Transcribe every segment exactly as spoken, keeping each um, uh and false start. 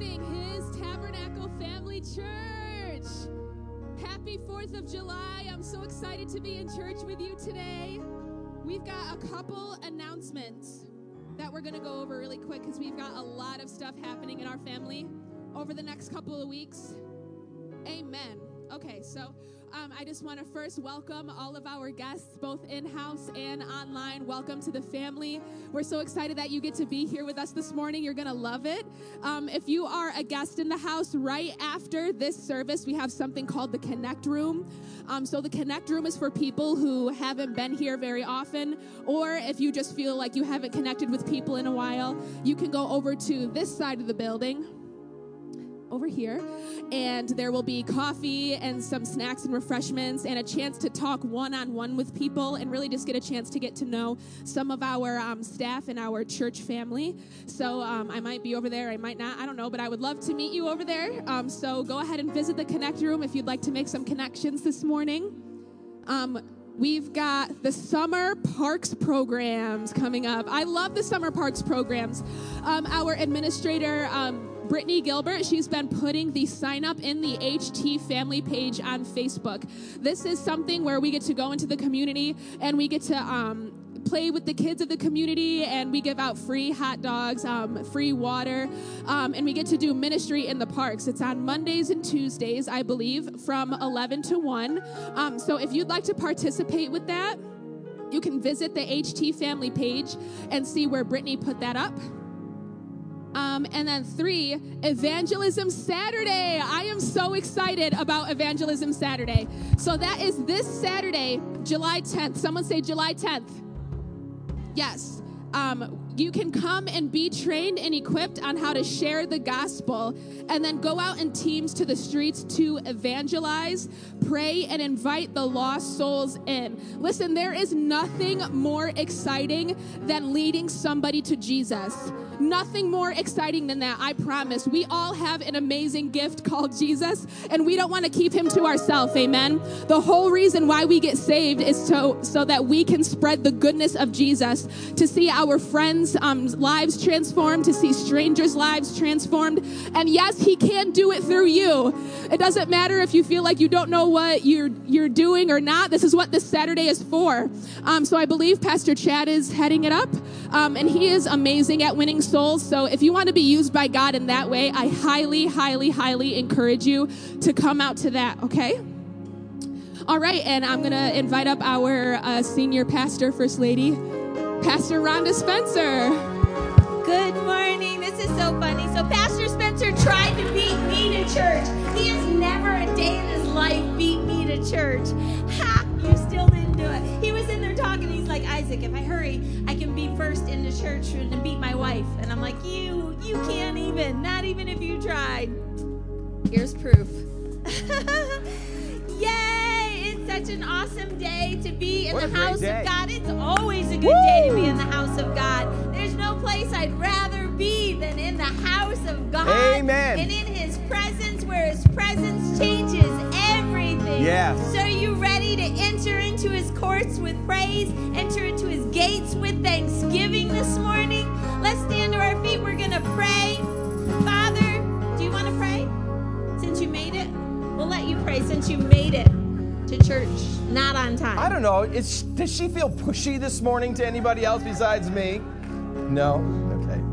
supporting His Tabernacle Family Church. Happy fourth of July. I'm so excited to be in church with you today. We've got a couple announcements that we're going to go over really quick because we've got a lot of stuff happening in our family over the next couple of weeks. Amen. Okay, so um, I just want to first welcome all of our guests, both in-house and online. Welcome to the family. We're so excited that you get to be here with us this morning. You're going to love it. Um, if you are a guest in the house, right after this service, we have something called the Connect Room. Um, so the Connect Room is for people who haven't been here very often, or if you just feel like you haven't connected with people in a while, you can go over to this side of the building, over here, and there will be coffee and some snacks and refreshments and a chance to talk one-on-one with people and really just get a chance to get to know some of our um, staff and our church family. So um, I might be over there, I might not, I don't know, but I would love to meet you over there. Um, so go ahead and visit the Connect Room if you'd like to make some connections this morning. Um, We've got the summer parks programs coming up. I love the summer parks programs. Um, our administrator, um, Brittany Gilbert, she's been putting the sign up in the H T family page on Facebook. This is something where we get to go into the community and we get to um, play with the kids of the community, and we give out free hot dogs, um, free water, um, and we get to do ministry in the parks. It's on Mondays and Tuesdays, I believe, from eleven to one. Um, so if you'd like to participate with that, you can visit the H T family page and see where Brittany put that up. Um, and then three, Evangelism Saturday. I am so excited about Evangelism Saturday. So that is this Saturday, July tenth. Someone say July tenth. Yes. Um, you can come and be trained and equipped on how to share the gospel and then go out in teams to the streets to evangelize, pray, and invite the lost souls in. Listen, there is nothing more exciting than leading somebody to Jesus. Nothing more exciting than that, I promise. We all have an amazing gift called Jesus, and we don't want to keep him to ourselves, amen? The whole reason why we get saved is so, so that we can spread the goodness of Jesus, to see our friends' um, lives transformed, to see strangers' lives transformed. And yes, he can do it through you. It doesn't matter if you feel like you don't know what you're, you're doing or not. This is what this Saturday is for. Um, so I believe Pastor Chad is heading it up, um, and he is amazing at winning souls. So if you want to be used by God in that way, I highly, highly, highly encourage you to come out to that, okay? All right, and I'm going to invite up our uh, senior pastor, First Lady, Pastor Rhonda Spencer. Good morning. This is so funny. So Pastor Spencer tried to beat me to church. He has never a day in his life beat me to church. Ha! You still didn't do it. He was in there talking. He's like, Isaac, if I hurry, I can be first in the church and beat my wife. And I'm like, you, you can't even. Not even if you tried. Here's proof. Yay! It's such an awesome day to be in what the house day. of God. It's always a good Woo! day to be in the house of God. There's no place I'd rather be than in the house of God. Amen. And in his presence, where his presence changes everything. Yes. So are you ready to enter into his courts with praise? Enter into his gates with thanksgiving this morning? Let's stand to our feet. We're going to pray. Father, do you want to pray? Since you made it, we'll let you pray since you made it to church, not on time. I don't know. Is, does she feel pushy this morning to anybody else besides me? No? Okay.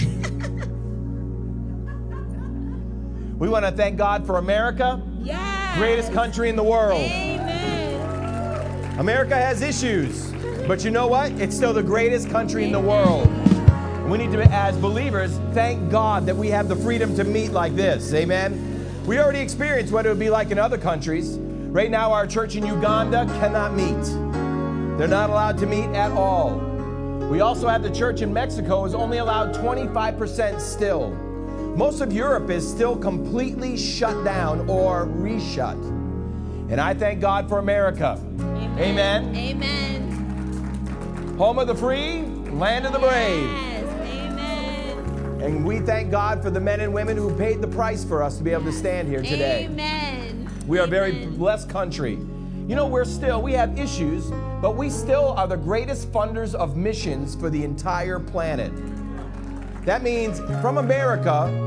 We want to thank God for America. Yes. Greatest country in the world. Amen. America has issues, but you know what? It's still the greatest country in the world. We need to, as believers, thank God that we have the freedom to meet like this. Amen? We already experienced what it would be like in other countries. Right now, our church in Uganda cannot meet. They're not allowed to meet at all. We also have the church in Mexico is only allowed twenty-five percent still. Most of Europe is still completely shut down or reshut. And I thank God for America. Amen. Amen. Amen. Home of the free, land of the brave. Yes. Amen. And we thank God for the men and women who paid the price for us to be able to stand here today. Amen. We are a very Amen. blessed country. You know, we're still, we have issues, but we still are the greatest funders of missions for the entire planet. That means from America,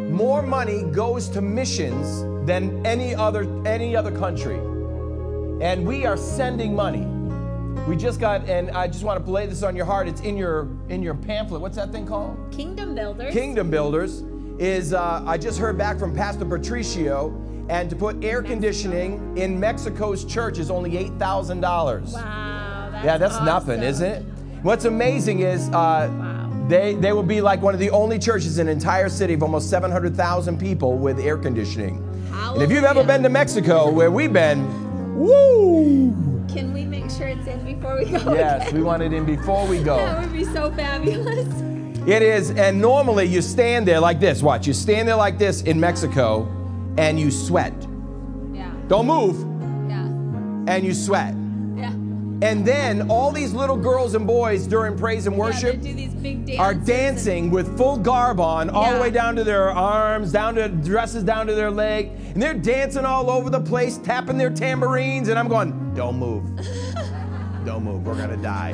more money goes to missions than any other any other country. And we are sending money. We just got, and I just want to lay this on your heart. It's in your in your pamphlet. What's that thing called? Kingdom Builders. Kingdom Builders is, uh, I just heard back from Pastor Patricio, and to put air conditioning in Mexico's church is only eight thousand dollars. Wow. That's Yeah, that's awesome. nothing, isn't it? What's amazing is uh, Wow. they, they will be like one of the only churches in an entire city of almost seven hundred thousand people with air conditioning. And if you've ever been to Mexico, where we've been, woo! Can we make sure it's in before we go? Yes, again? we want it in before we go. That would be so fabulous. It is, and normally you stand there like this. Watch, you stand there like this in Mexico, and you sweat. Yeah. Don't move, Yeah. and you sweat. Yeah. And then all these little girls and boys during praise and worship Yeah, they do these big dances are and- dancing with full garb on, all the Yeah. way down to their arms, down to dresses down to their leg, and they're dancing all over the place, tapping their tambourines, and I'm going, don't move. Don't move, we're gonna die.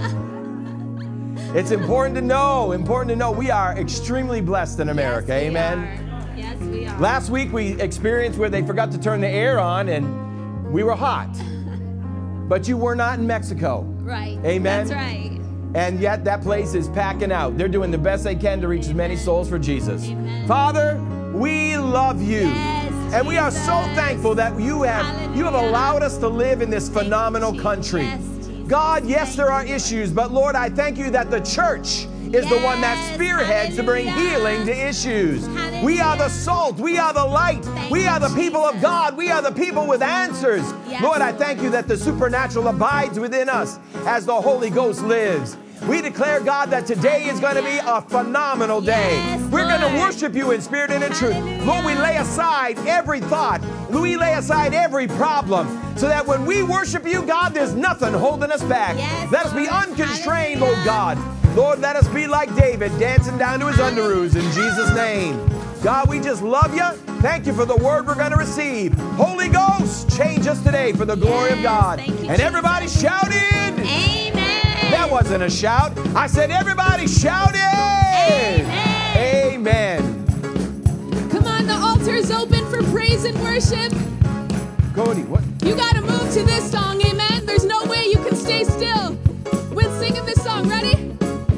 It's important to know, important to know we are extremely blessed in America, Yes, we amen? are. Yes, we are. Last week we experienced where they forgot to turn the air on and we were hot. But you were not in Mexico. Right. Amen? That's right. And yet that place is packing out. They're doing the best they can to reach as many souls for Jesus. Amen. Father, we love you. Yes, and we are so Jesus. thankful that you have you have Hallelujah. allowed us to live in this Thank you, phenomenal Jesus. country. Yes, Jesus. God, yes, Thank there are you. issues, but Lord, I thank you that the church is the one that Yes, spearheads to bring hallelujah. healing to issues. Hallelujah. We are the salt. We are the light. Thank we you, are the people of Jesus. God. We are the people with answers. Yes, Lord, I Lord. thank you that the supernatural abides within us as the Holy Ghost lives. We declare, God, that today is going to be a phenomenal day. Yes, We're going to Lord. worship you in spirit and in truth. Hallelujah. Lord, we lay aside every thought. We lay aside every problem so that when we worship you, God, there's nothing holding us back. Yes, Let us be Lord. unconstrained, Hallelujah. oh God. Lord, let us be like David, dancing down to his underoos in Jesus' name. God, we just love you. Thank you for the word we're going to receive. Holy Ghost, change us today for the glory of Yes, God. thank you, And everybody Jesus. shouted. Amen. That wasn't a shout. I said everybody shouted. Amen. Amen. Come on, the altar's open for praise and worship. Cody, what? You gotta move to this song, amen? There's no way you can stay still. We're singing this song, ready?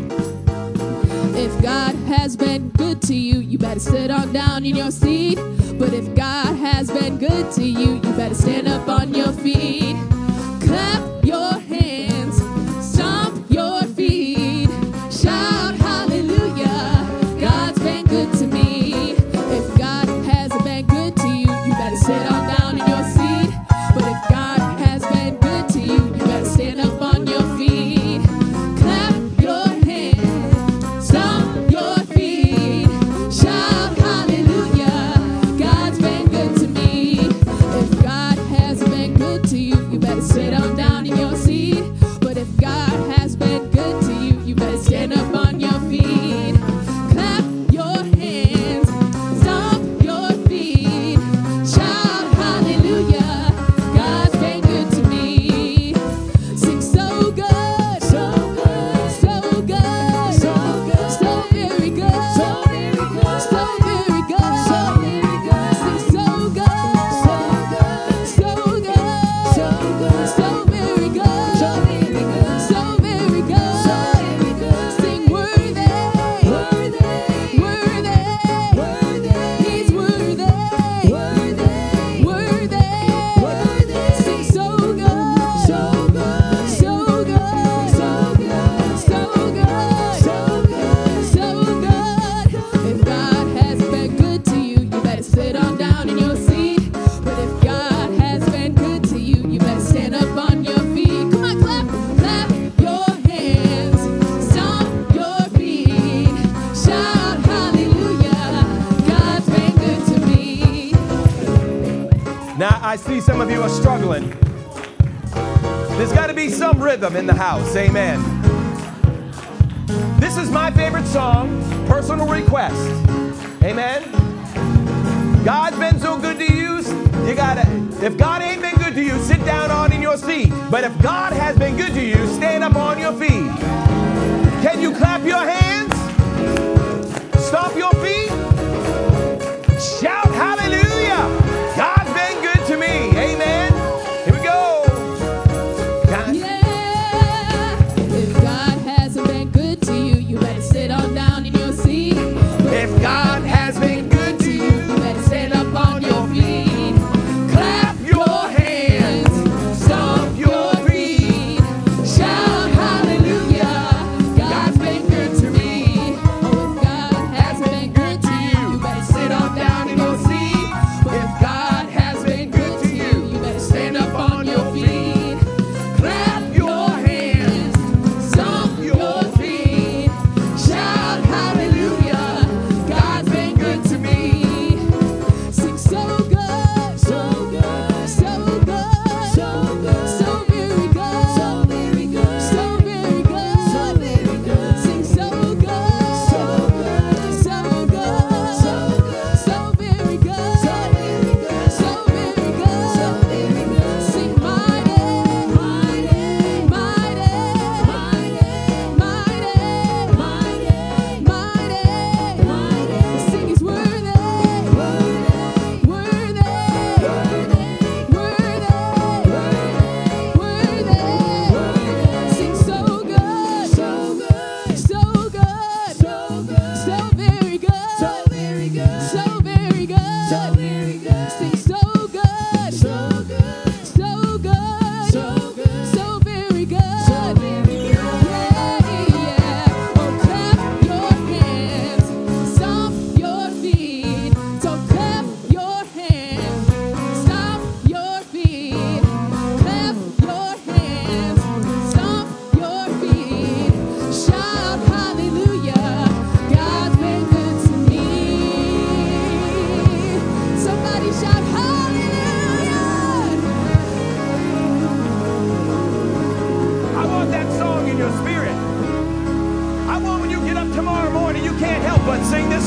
If God has been good to you, you better sit on down in your seat. But if God has been good to you, you better stand up on your feet. Clap your hands, stomp your feet, shout hallelujah. God's been good to me. If God hasn't been good to you, you better sit on down in your seat. But if God has been good to you, you better stand up on your feet. Clap your hands, stomp your feet, shout hallelujah. God's been good to me. If God has been good to you, you better sit on down in your seat. But if God has been good to you, you better stand up on your feet. Clap your hands, stomp your feet, shout hallelujah. God's been good to me. Sing so good, so good, so good, so good, so very good, so very good, so very good, so very good. Sing so good, so good, so good, so good, so very good, so very good, so very good, so very good. Sing worthy, worthy, worthy, worthy. He's worthy, worthy, worthy, worthy. Sing so good, so good, so good, so good, so good, so good, so good. If God has been good to you, you better sit on down in your seat. But if God has been good to you, you better stand up on your feet. Come on, clap, clap your hands, stomp your feet, shout hallelujah. God's been good to me. Now, I see some of you are struggling. There's got to be some rhythm in the house. Amen. This is my favorite song, Personal Request. Amen. God's been so good to you, you gotta, if God ain't been good to you, sit down on in your seat. But if God has been good to you, stand up on your feet. Can you clap your hands? Stomp your feet?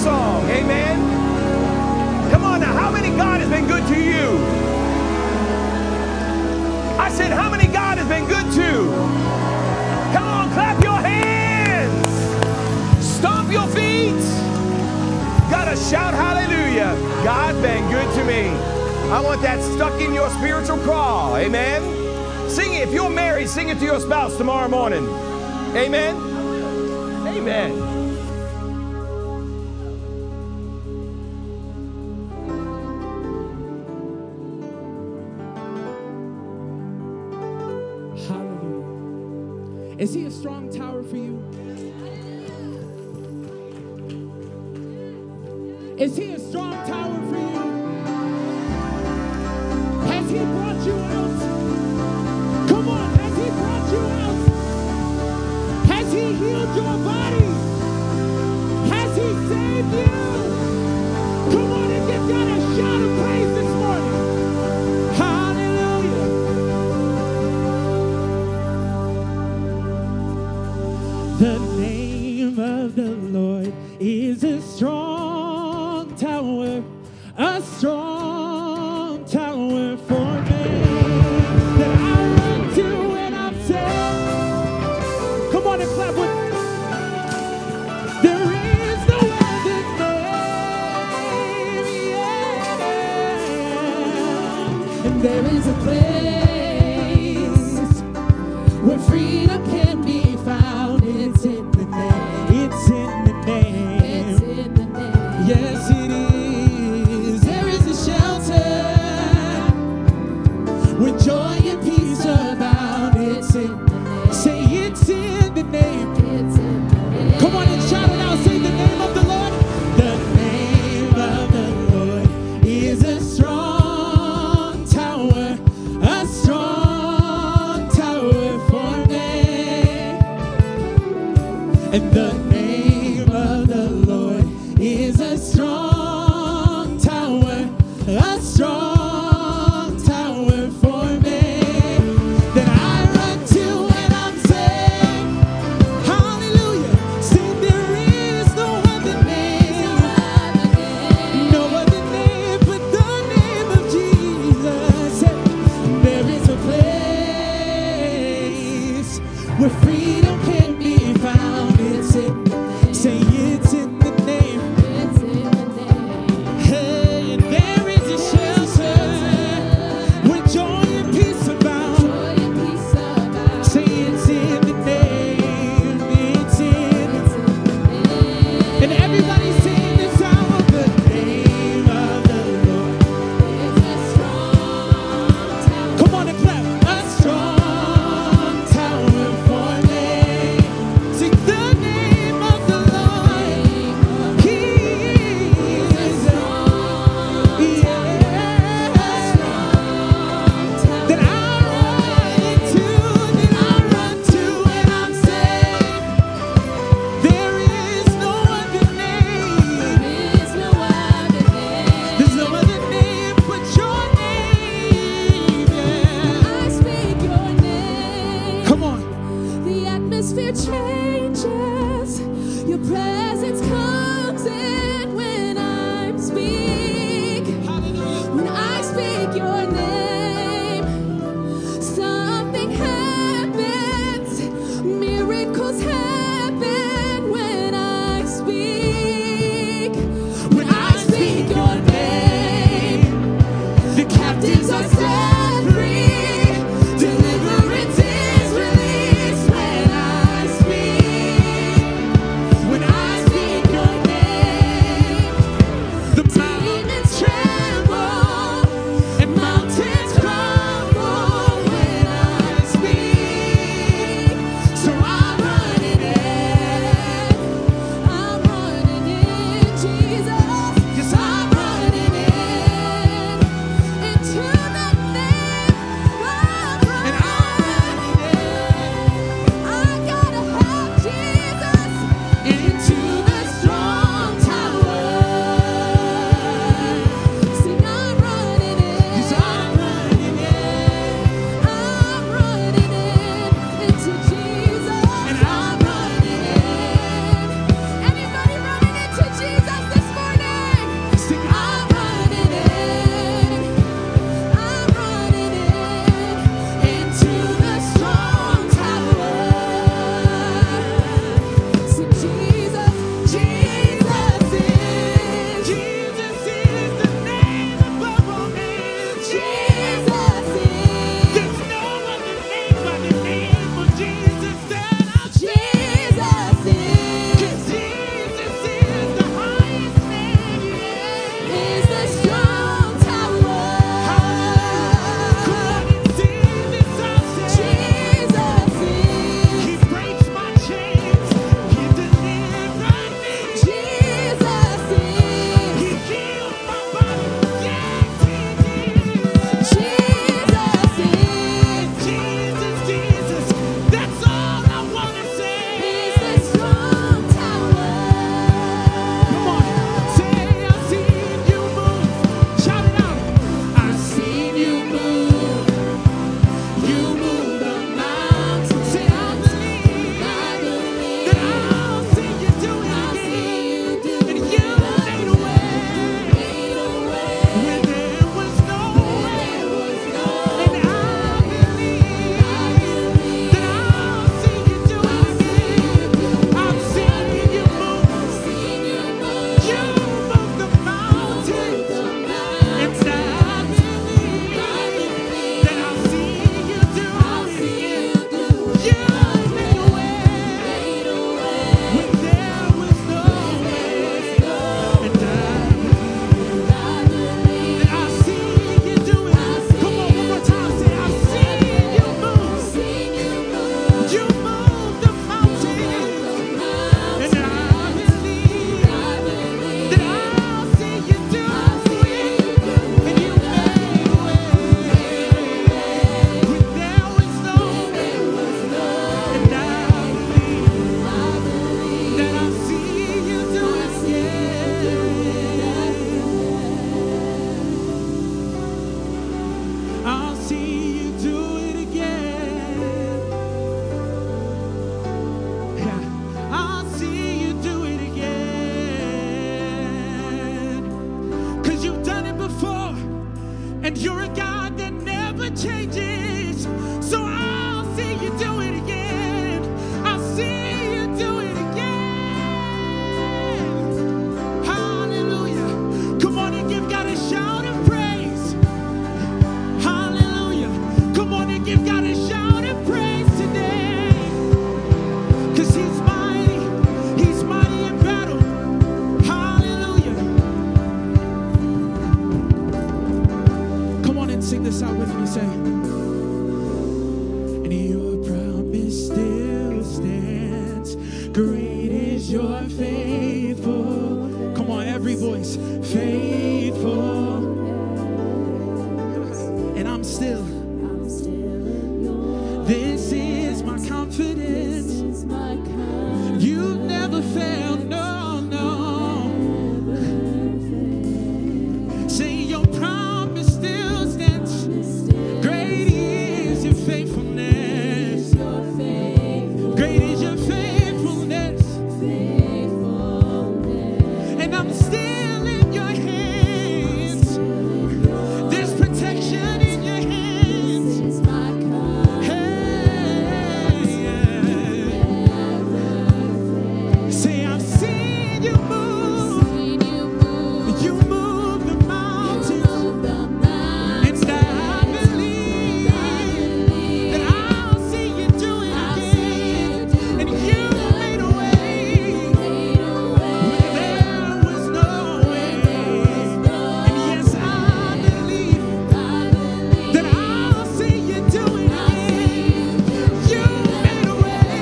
song. Amen. Come on now. How many God has been good to you? I said, how many God has been good to? Come on, clap your hands. Stomp your feet. Gotta shout hallelujah. God's been good to me. I want that stuck in your spiritual craw. Amen. Sing it. If you're married, sing it to your spouse tomorrow morning. Amen. Amen. Hallelujah. Is he a strong tower for you? Is he a strong tower for you? Has he brought you out? Come on, has he brought you out? Has he healed your body? Has he saved you? Come on and give God a shout of praise this morning. Hallelujah. The name of the Lord is a strong tower, a strong tower for me that I run to when I'm safe. Come on and clap with me. There is no other name, yeah. And there is a place where freedom can be found. It's in the name. It's in the name. It's in the name. Yes, it is. There is a shelter with joy and peace abound. It's in the name. Say it's in the name. It's in the name. Come on and shout it out. Say the name of the Lord. The name of the Lord is a strong tower, a strong tower for me. And the name of the Lord is a strong tower, a strong tower for me that I run to when I'm safe. Hallelujah. Say there is no other name, no other name but the name of Jesus. Say, there is a place where freedom can be found. It's in the name. Say it's in the name. It's in the name. Hey, and there is a shelter with joy and peace abound. Joy and peace abound. Say it's in the name. It's in the name. And everybody sing this out. The name of the Lord is a strong tower. Come on and clap. A strong tower for me. Sing the name of the Lord. He is a strong that I run into, that I run to when I'm safe. There is no other name. There is no other name. There's no other name but your name. Yeah. I speak your name. Come on. The atmosphere changes. Your presence comes in when I speak. When I speak your name, something happens. Miracles happen when I speak. When I speak your name, the captives are set free. Deliverance is released when I speak. When I speak You're a God that never changes. So I'll see you do it again. I'll see you do it again. Hallelujah. Come on and give God a shout of praise. Hallelujah. Come on and give God a shout of praise today. Because he's mighty. He's mighty in battle. Hallelujah. Come on and sing this out with me. Say, and your promise still stands. Great is your faithful. Come on, every voice. Faithful. And I'm still. This is my confidence. You've never failed. No, no. Say your promise still stands. Great is your faithfulness. Great is your faithfulness. And I'm still in your hands. There's protection in your hands. Hey, say I've seen you move. You move the mountains. And I believe that I'll see you do it again. And you made a way where there was no way. And yes, I believe that I'll see you do it again. You made a way.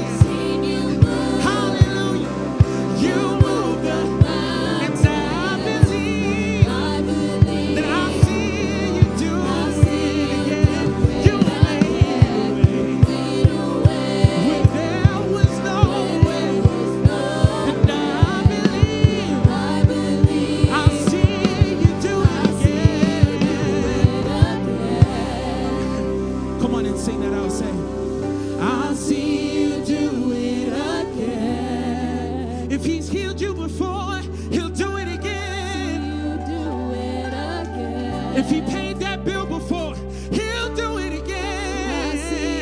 Hallelujah. You moved the mountains. And I believe that I'll see you do it again. You made a way where there was no way. And I believe I'll see you do it again. Come on and sing that out. Say, I'll see you do it again. If he's healed you before, he'll do it again. If he paid that bill before, he'll do it again.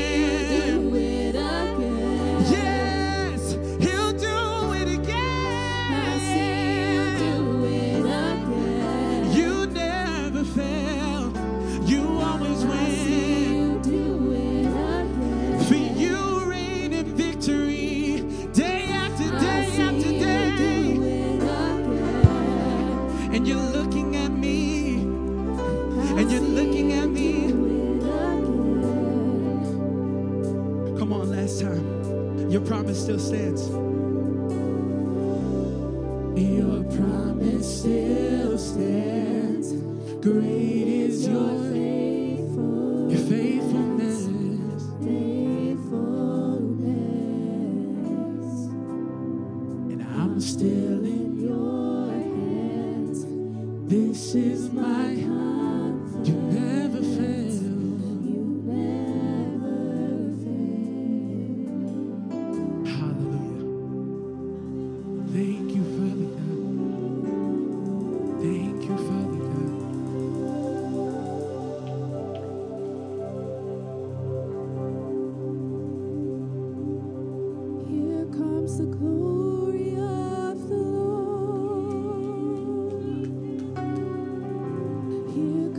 Yes, he'll do it again. You never fail. You always win. For you reign in victory day after day after day. And you're looking at me. And you're looking at me. Come on, last time. Your promise still stands. Your promise still stands. Great is your faithfulness. Your faithfulness. And I'm still in your hands. This is my confidence. You never fail. Hallelujah. Thank you, Father God. Thank you, Father God. Here comes the glory of the Lord. Here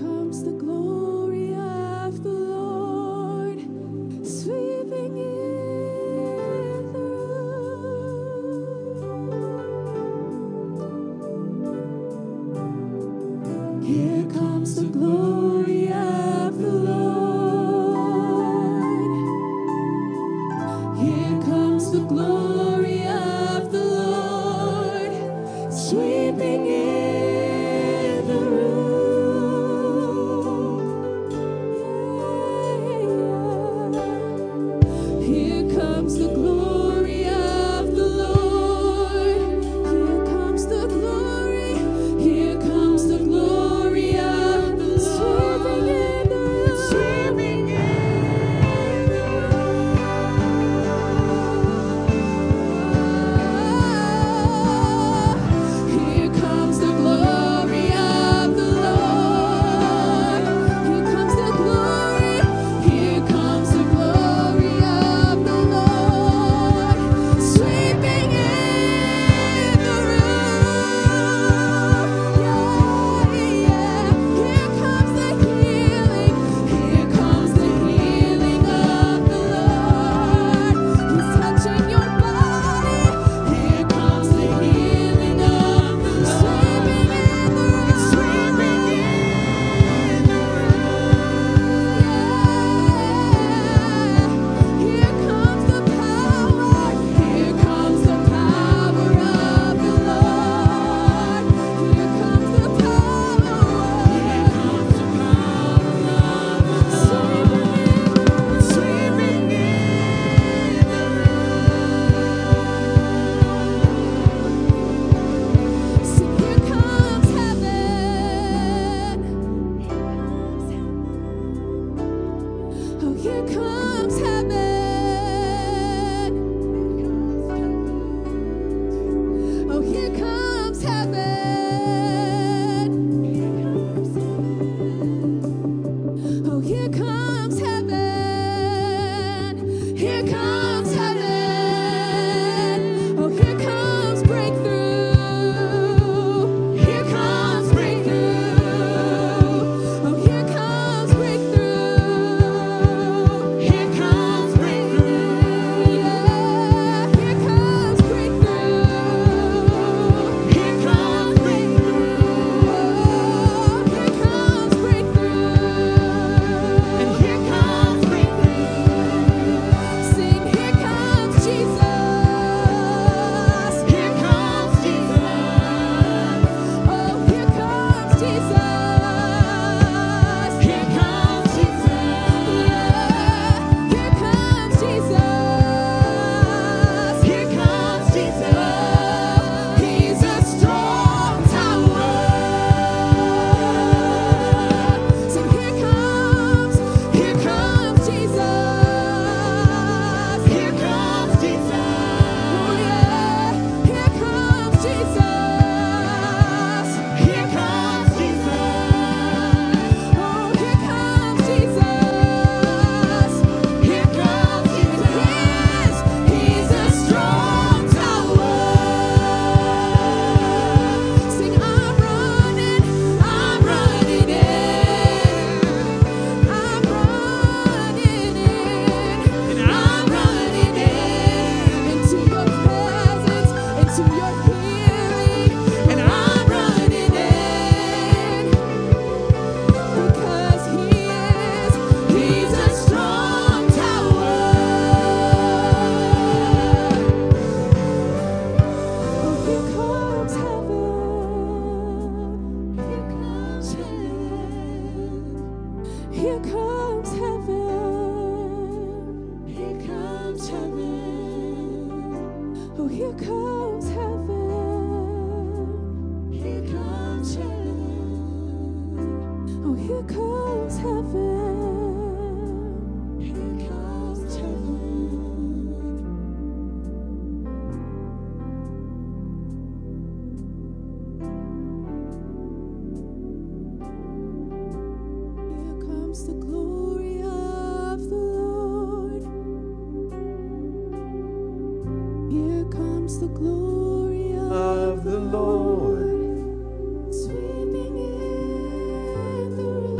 of the Lord. Sweeping in the room.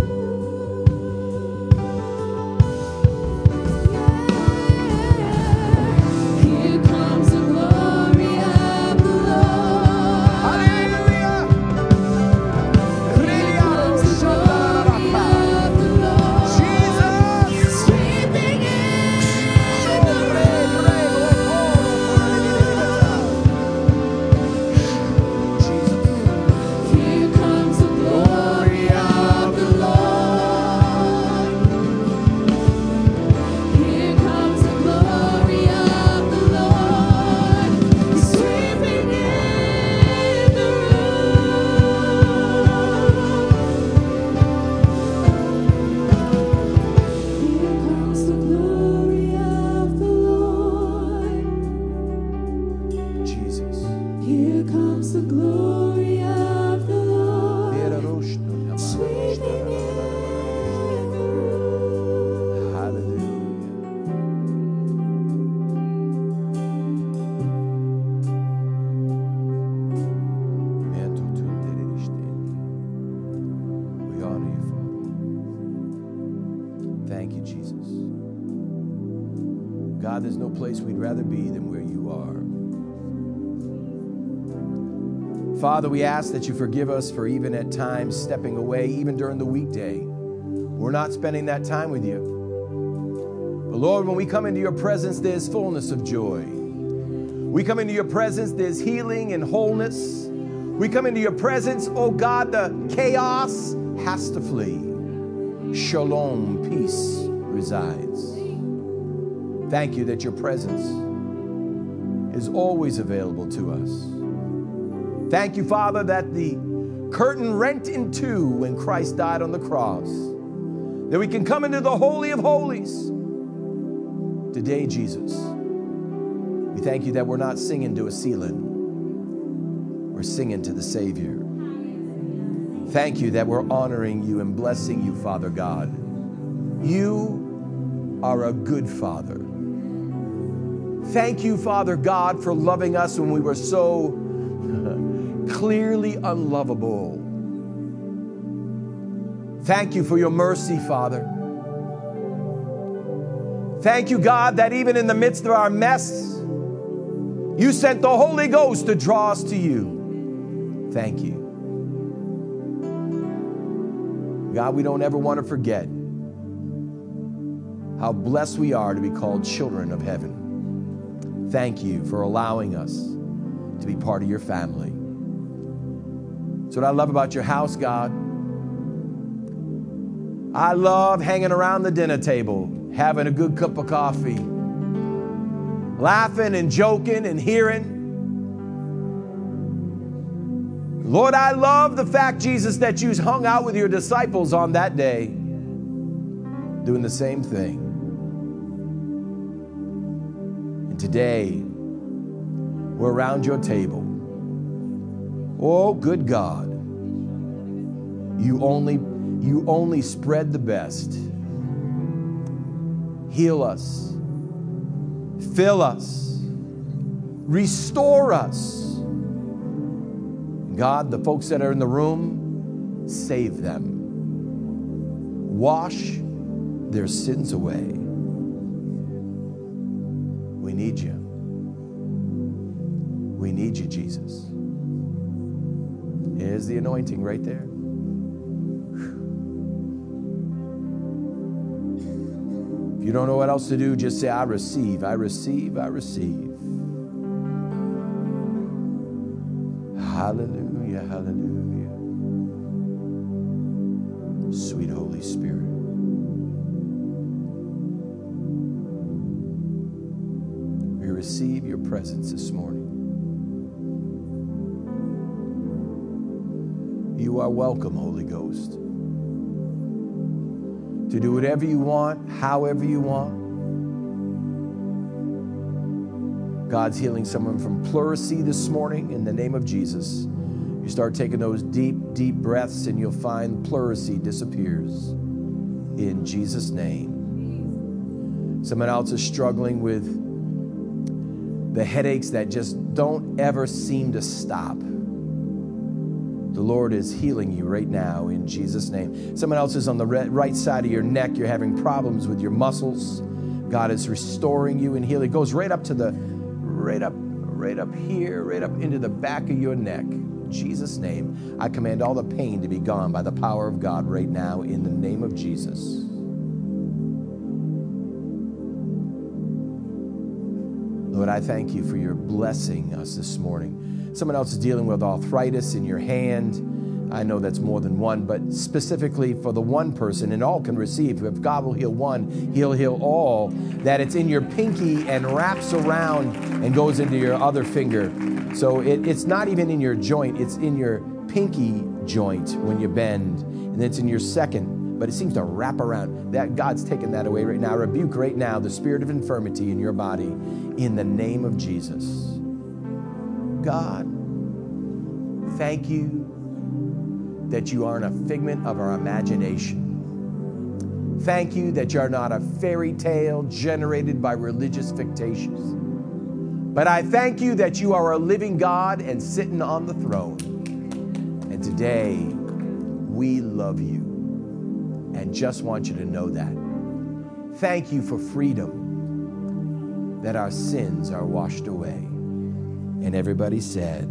Yeah. Here comes the glory of the Lord. Hallelujah. Here comes the glory of the Lord. Jesus. Sweeping in the room. Here comes the glory of the Lord. Here comes the glory of the Lord. Sweeping in the room. Here comes the glory of the Lord. Jesus. Here comes the glory of the Lord. Sweeping in the room. Hallelujah. We honor you, Father. Thank you, Jesus. God, there's no place we'd rather be than where you are. Father, we ask that you forgive us for even at times stepping away, even during the weekday. We're not spending that time with you. But Lord, when we come into your presence, there's fullness of joy. We come into your presence, there's healing and wholeness. We come into your presence, oh God, the chaos has to flee. Shalom, peace resides. Thank you that your presence is always available to us. Thank you, Father, that the curtain rent in two when Christ died on the cross, that we can come into the Holy of Holies. Today, Jesus, we thank you that we're not singing to a ceiling. We're singing to the Savior. Thank you that we're honoring you and blessing you, Father God. You are a good Father. Thank you, Father God, for loving us when we were so clearly unlovable. Thank you for your mercy, Father. Thank you, God, that even in the midst of our mess, you sent the Holy Ghost to draw us to you. Thank you. God, we don't ever want to forget how blessed we are to be called children of heaven. Thank you for allowing us to be part of your family. That's what I love about your house, God. I love hanging around the dinner table, having a good cup of coffee, laughing and joking and hearing. Lord, I love the fact, Jesus, that you hung out with your disciples on that day, doing the same thing. And today, we're around your table. Oh, good God. You only, you only spread the best. Heal us. Fill us. Restore us. God, the folks that are in the room, save them. Wash their sins away. We need you. We need you, Jesus. Here's the anointing right there. If you don't know what else to do, just say, I receive, I receive, I receive. Hallelujah, hallelujah. Sweet Holy Spirit. We receive your presence this morning. You are welcome, Holy Ghost, to do whatever you want, however you want. God's healing someone from pleurisy this morning in the name of Jesus. You start taking those deep, deep breaths and you'll find pleurisy disappears in Jesus' name. Someone else is struggling with the headaches that just don't ever seem to stop. The Lord is healing you right now in Jesus' name. Someone else is on the right side of your neck. You're having problems with your muscles. God is restoring you and healing. It goes right up to the, right up, right up here, right up into the back of your neck. In Jesus' name, I command all the pain to be gone by the power of God right now in the name of Jesus. Lord, I thank you for your blessing us this morning. Someone else is dealing with arthritis in your hand. I know that's more than one, but specifically for the one person, and all can receive. If God will heal one, he'll heal all. That it's in your pinky and wraps around and goes into your other finger. So it, it's not even in your joint. It's in your pinky joint when you bend. And it's in your second, but it seems to wrap around. That God's taking that away right now. Rebuke right now the spirit of infirmity in your body in the name of Jesus. God, thank you that you aren't a figment of our imagination. Thank you that you're not a fairy tale generated by religious fictions. But I thank you that you are a living God and sitting on the throne. And today, we love you and just want you to know that. Thank you for freedom, that our sins are washed away. And everybody said,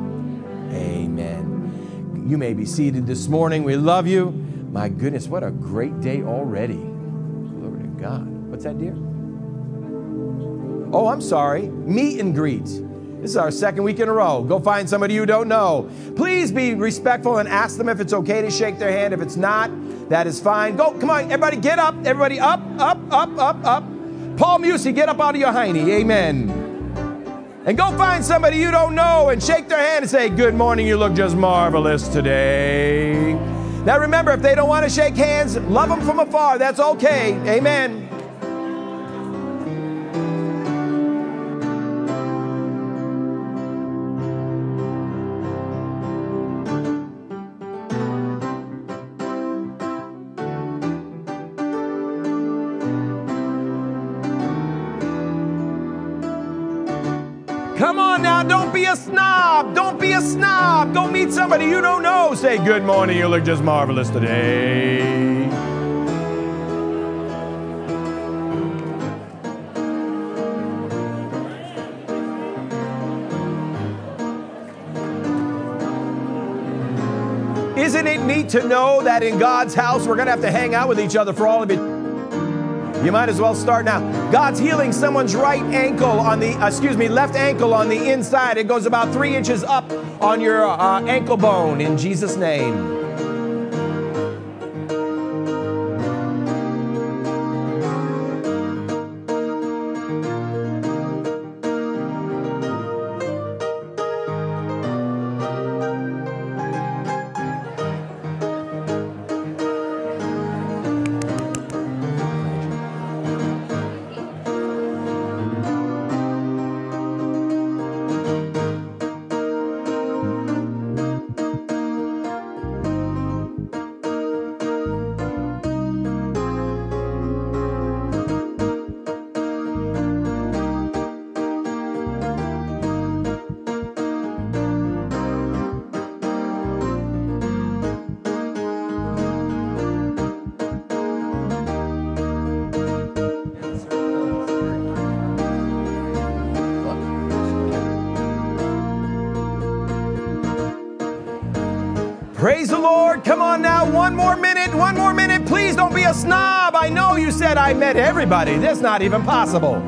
amen. You may be seated this morning. We love you. My goodness, what a great day already. Glory to God. What's that, dear? Oh, I'm sorry. Meet and greet. This is our second week in a row. Go find somebody you don't know. Please be respectful and ask them if it's okay to shake their hand. If it's not, that is fine. Go, come on, everybody get up. Everybody up, up, up, up, up. Paul Musey, get up out of your hiney. Amen. And go find somebody you don't know and shake their hand and say, good morning, you look just marvelous today. Now remember, if they don't want to shake hands, love them from afar. That's okay. Amen. Come on now, don't be a snob. Don't be a snob. Go meet somebody you don't know. Say, good morning, you look just marvelous today. Isn't it neat to know that in God's house, we're going to have to hang out with each other for all of it? You might as well start now. God's healing someone's right ankle on the, excuse me, left ankle on the inside. It goes about three inches up on your uh, ankle bone in Jesus' name. Praise the Lord. Come on now. One more minute. One more minute. Please don't be a snob. I know you said I met everybody. That's not even possible.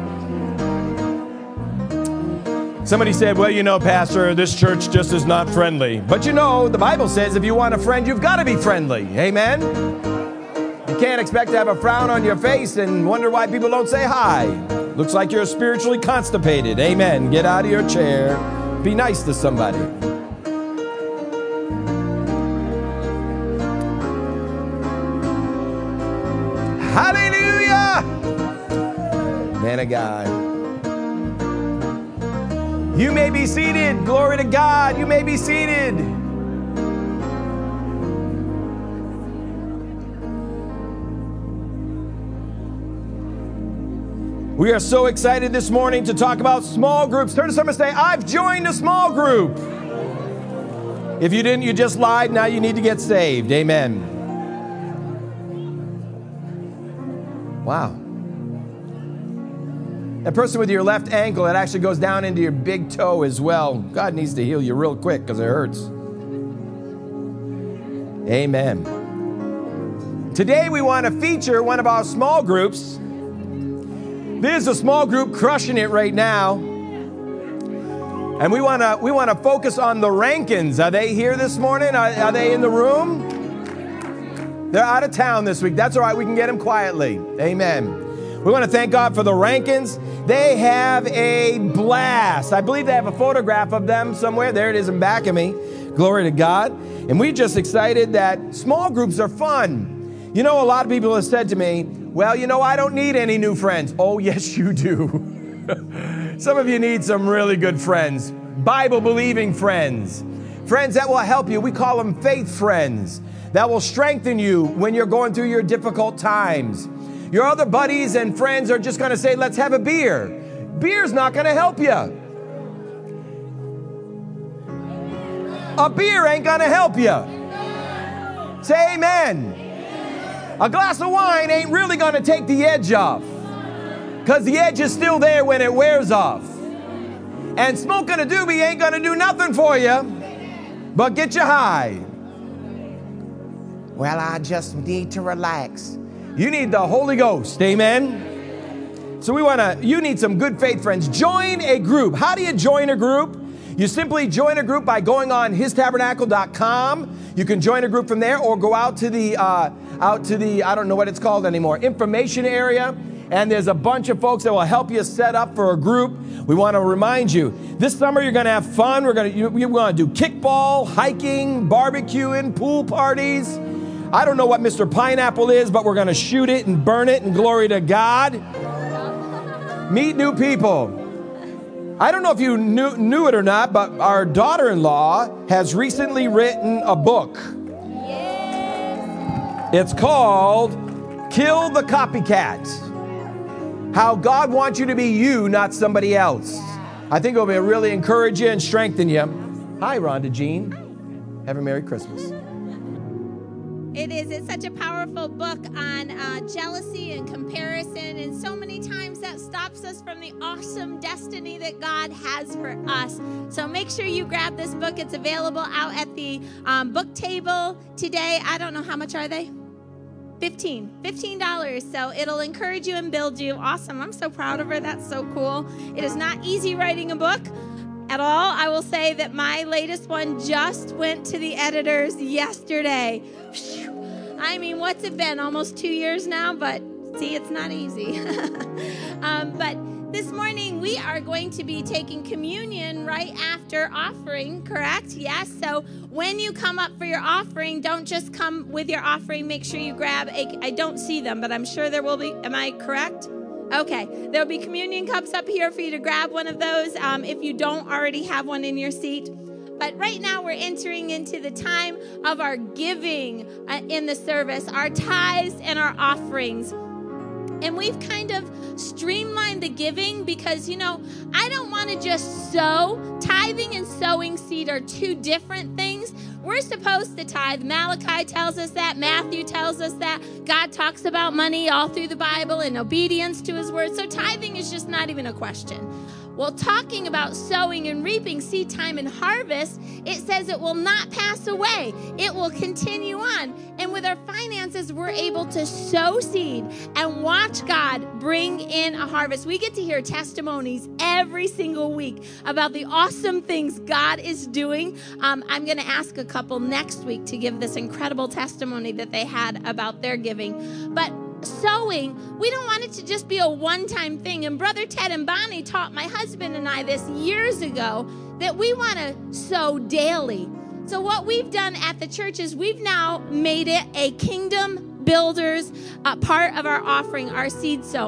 Somebody said, well, you know, Pastor, this church just is not friendly. But you know, the Bible says if you want a friend, you've got to be friendly. Amen? You can't expect to have a frown on your face and wonder why people don't say hi. Looks like you're spiritually constipated. Amen. Get out of your chair. Be nice to somebody. Hallelujah! Man of God. You may be seated. Glory to God. You may be seated. We are so excited this morning to talk about small groups. Turn to someone and say, I've joined a small group. If you didn't, you just lied. Now you need to get saved. Amen. Wow. That person with your left ankle, it actually goes down into your big toe as well. God needs to heal you real quick because it hurts. Amen. Today we want to feature one of our small groups. This is a small group crushing it right now. And we want to we want to focus on the Rankins. Are they here this morning? Are, are they in the room? They're out of town this week. That's all right. We can get them quietly. Amen. We want to thank God for the Rankins. They have a blast. I believe they have a photograph of them somewhere. There it is in back of me. Glory to God. And we're just excited that small groups are fun. You know, a lot of people have said to me, well, you know, I don't need any new friends. Oh, yes, you do. Some of you need some really good friends, Bible-believing friends, friends that will help you. We call them faith friends that will strengthen you when you're going through your difficult times. Your other buddies and friends are just going to say, let's have a beer. Beer's not going to help you. A beer ain't going to help you. Say amen. A glass of wine ain't really going to take the edge off, because the edge is still there when it wears off. And smoking a doobie ain't going to do nothing for you but get you high. Well, I just need to relax. You need the Holy Ghost. Amen. So we want to, you need some good faith friends. Join a group. How do you join a group? You simply join a group by going on his tabernacle dot com. You can join a group from there, or go out to the, uh, out to the, I don't know what it's called anymore, information area. And there's a bunch of folks that will help you set up for a group. We want to remind you, this summer you're going to have fun. We're going to, you're going to do kickball, hiking, barbecuing, pool parties. I don't know what Mister Pineapple is, but we're going to shoot it and burn it, and glory to God. Meet new people. I don't know if you knew, knew it or not, but our daughter-in-law has recently written a book. Yes. It's called Kill the Copycat. How God wants you to be you, not somebody else. I think it will really encourage you and strengthen you. Hi, Rhonda Jean. Have a Merry Christmas. It is. It's such a powerful book on uh, jealousy and comparison, and so many times that stops us from the awesome destiny that God has for us. So make sure you grab this book. It's available out at the um, book table today. I don't know, how much are they? fifteen dollars. So it'll encourage you and build you. Awesome. I'm so proud of her. That's so cool. It is not easy writing a book at all. I will say that my latest one just went to the editors yesterday. I mean, what's it been? Almost two years now, but see, it's not easy. um, but this morning, we are going to be taking communion right after offering, correct? Yes. So when you come up for your offering, don't just come with your offering. Make sure you grab a, I don't see them, but I'm sure there will be. Am I correct? Okay. There'll be communion cups up here for you to grab one of those um, if you don't already have one in your seat. But right now we're entering into the time of our giving uh, in the service, our tithes and our offerings. And we've kind of streamlined the giving because, you know, I don't want to just sow. Tithing and sowing seed are two different things. We're supposed to tithe. Malachi tells us that. Matthew tells us that. God talks about money all through the Bible and obedience to his word. So tithing is just not even a question. Well, talking about sowing and reaping, seed time and harvest, it says it will not pass away. It will continue on. And with our finances, we're able to sow seed and watch God bring in a harvest. We get to hear testimonies every single week about the awesome things God is doing. Um, I'm going to ask a couple next week to give this incredible testimony that they had about their giving. But sowing, we don't want it to just be a one-time thing. And Brother Ted and Bonnie taught my husband and I this years ago, that we want to sow daily. So what we've done at the church is we've now made it a Kingdom Builders uh, part of our offering, our seed sowing.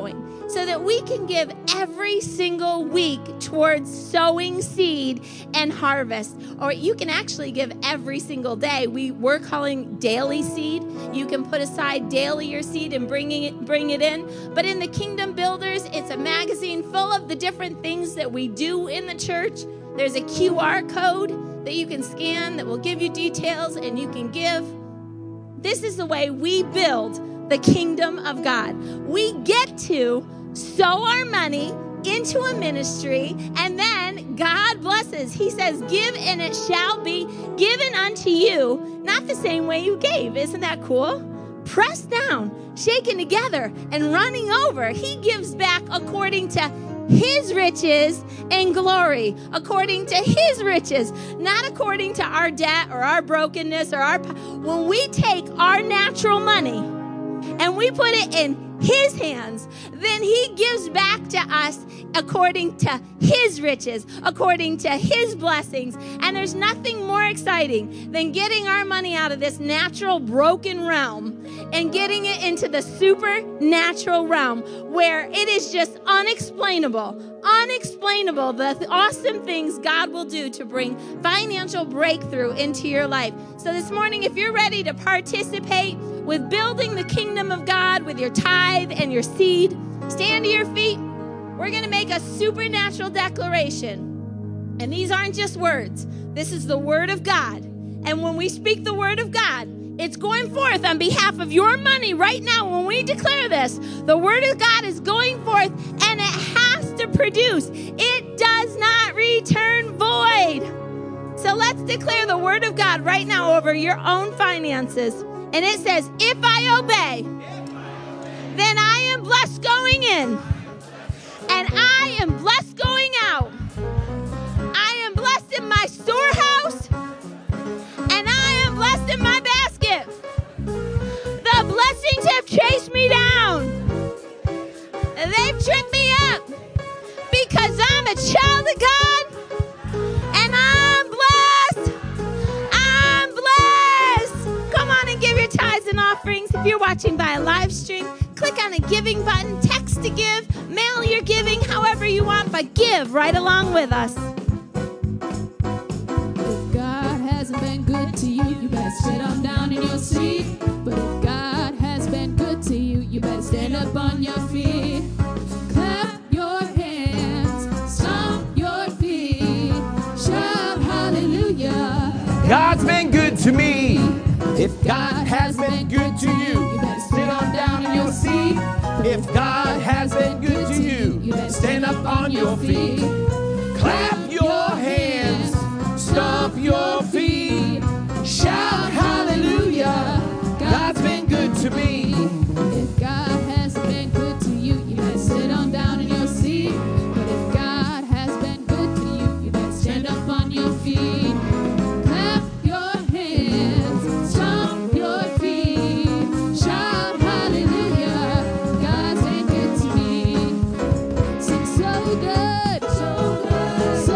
so that we can give every single week towards sowing seed and harvest. Or you can actually give every single day. We, we're calling daily seed. You can put aside daily your seed and bringing it, bring it in. But in the Kingdom Builders, it's a magazine full of the different things that we do in the church. There's a Q R code that you can scan that will give you details and you can give. This is the way we build the kingdom of God. We get to sow our money into a ministry, and then God blesses. He says, give and it shall be given unto you, not the same way you gave. Isn't that cool? Pressed down, shaken together, and running over. He gives back according to his riches and glory, according to his riches, not according to our debt or our brokenness or our... When we take our natural money and we put it in his hands, then he gives back to us according to his riches, according to his blessings. And there's nothing more exciting than getting our money out of this natural broken realm and getting it into the supernatural realm where it is just unexplainable, unexplainable, the awesome things God will do to bring financial breakthrough into your life. So this morning, if you're ready to participate with building the kingdom of God with your tithe and your seed, stand to your feet. We're going to make a supernatural declaration. And these aren't just words. This is the word of God. And when we speak the word of God, it's going forth on behalf of your money right now. When we declare this, the word of God is going forth and it has to produce. It does not return void. So let's declare the word of God right now over your own finances. And it says, if I obey, then I am blessed going in. And I am blessed going out. I am blessed in my storehouse. And I am blessed in my basket. The blessings have chased me down. They've tripped me up. Because I'm a child of God. And I'm blessed. I'm blessed. Come on and give your tithes and offerings. If you're watching by a live stream, click on a giving button, text to give, mail your giving however you want, but give right along with us. If God hasn't been good to you, you better sit on down in your seat. But if God has been good to you, you better stand up on your feet. Clap your hands, stomp your feet, shout hallelujah. God's been good to me. If God has been good to you, you better sit on down in your seat. If God has been good to you, stand up on your feet. Clap your hands, stomp your feet, shout hallelujah. God's been good to me. If God hasn't been good to you, you better sit on down in your seat. But if God has been good to you, you better stand up on your feet. Clap your hands, stomp your feet, shout hallelujah. God's been good to me. Sing so good, so good,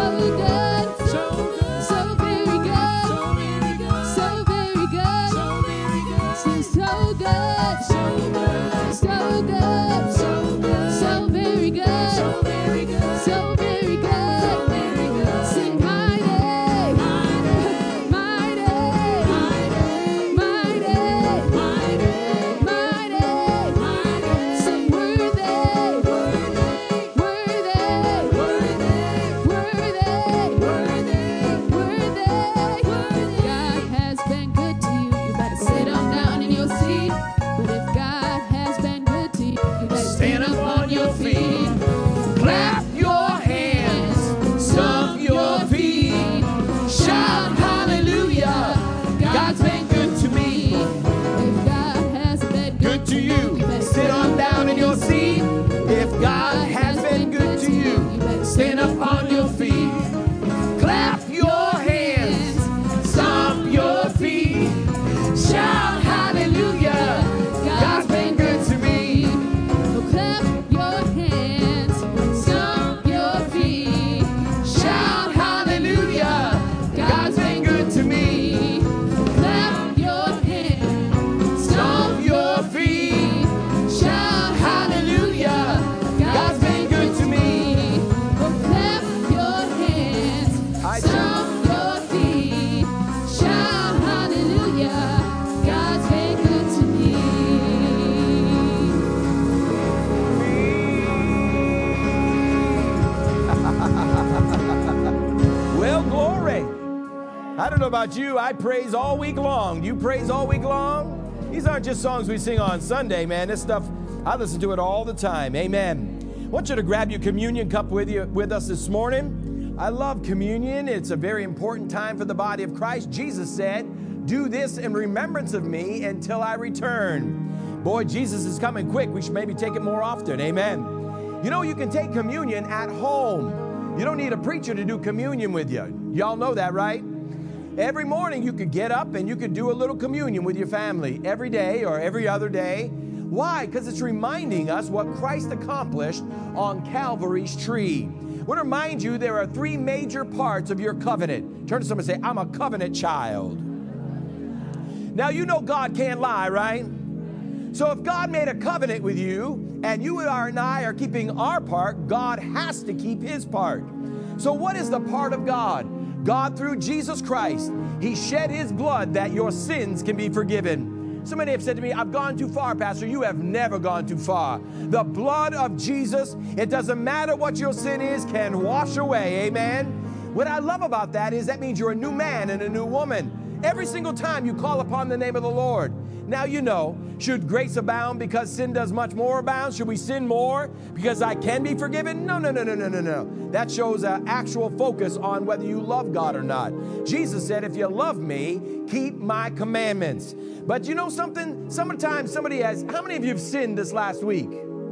know about you, I praise all week long. Do you praise all week long? These aren't just songs we sing on Sunday, man. This stuff, I listen to it all the time. Amen. I want you to grab your communion cup with you with us this morning. I love communion. It's a very important time for the body of Christ. Jesus said, do this in remembrance of me until I return. Boy, Jesus is coming quick. We should maybe take it more often. Amen. You know, you can take communion at home. You don't need a preacher to do communion with you. Y'all know that, right? Every morning you could get up and you could do a little communion with your family every day or every other day. Why? Because it's reminding us what Christ accomplished on Calvary's tree. I want to remind you there are three major parts of your covenant. Turn to someone and say, I'm a covenant child. Now, you know God can't lie, right? So if God made a covenant with you and you and I are keeping our part, God has to keep his part. So what is the part of God? God, through Jesus Christ, he shed his blood that your sins can be forgiven. So many have said to me, I've gone too far, Pastor. You have never gone too far. The blood of Jesus, it doesn't matter what your sin is, can wash away. Amen. What I love about that is that means you're a new man and a new woman. Every single time you call upon the name of the Lord. Now you know, should grace abound because sin does much more abound? Should we sin more because I can be forgiven? No, no, no, no, no, no, no. That shows an actual focus on whether you love God or not. Jesus said, if you love me, keep my commandments. But you know something? Sometimes somebody has, how many of you have sinned this last week?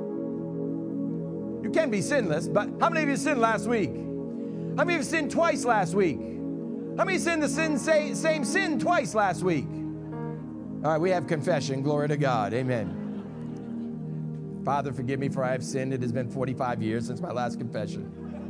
You can be sinless, but how many of you sinned last week? How many of you sinned twice last week? How many sinned the sin, say, same sin twice last week? All right, we have confession. Glory to God. Amen. Father, forgive me for I have sinned. It has been forty-five years since my last confession.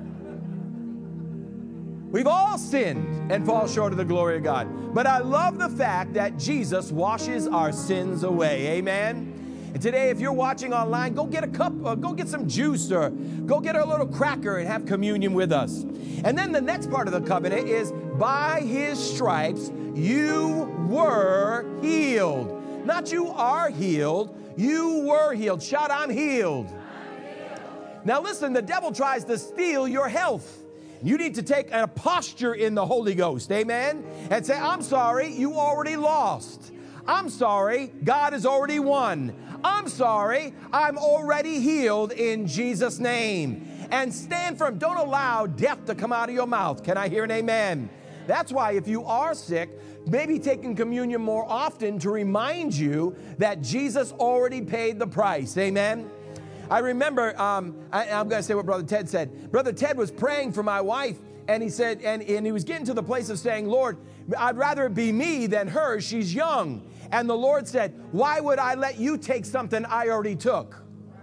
We've all sinned and fall short of the glory of God. But I love the fact that Jesus washes our sins away. Amen. And today, if you're watching online, go get a cup, or go get some juice, or go get a little cracker and have communion with us. And then the next part of the covenant is, by his stripes, you were healed. Not you are healed, you were healed. Shout, I'm healed. I'm healed. Now listen, the devil tries to steal your health. You need to take a posture in the Holy Ghost, amen? And say, I'm sorry, you already lost. I'm sorry, God has already won. I'm sorry, I'm already healed in Jesus' name. And stand firm. Don't allow death to come out of your mouth. Can I hear an amen? That's why if you are sick, maybe taking communion more often to remind you that Jesus already paid the price. Amen? I remember, um, I, I'm going to say what Brother Ted said. Brother Ted was praying for my wife, and he said, and, and he was getting to the place of saying, Lord, I'd rather it be me than her. She's young. And the Lord said, why would I let you take something I already took?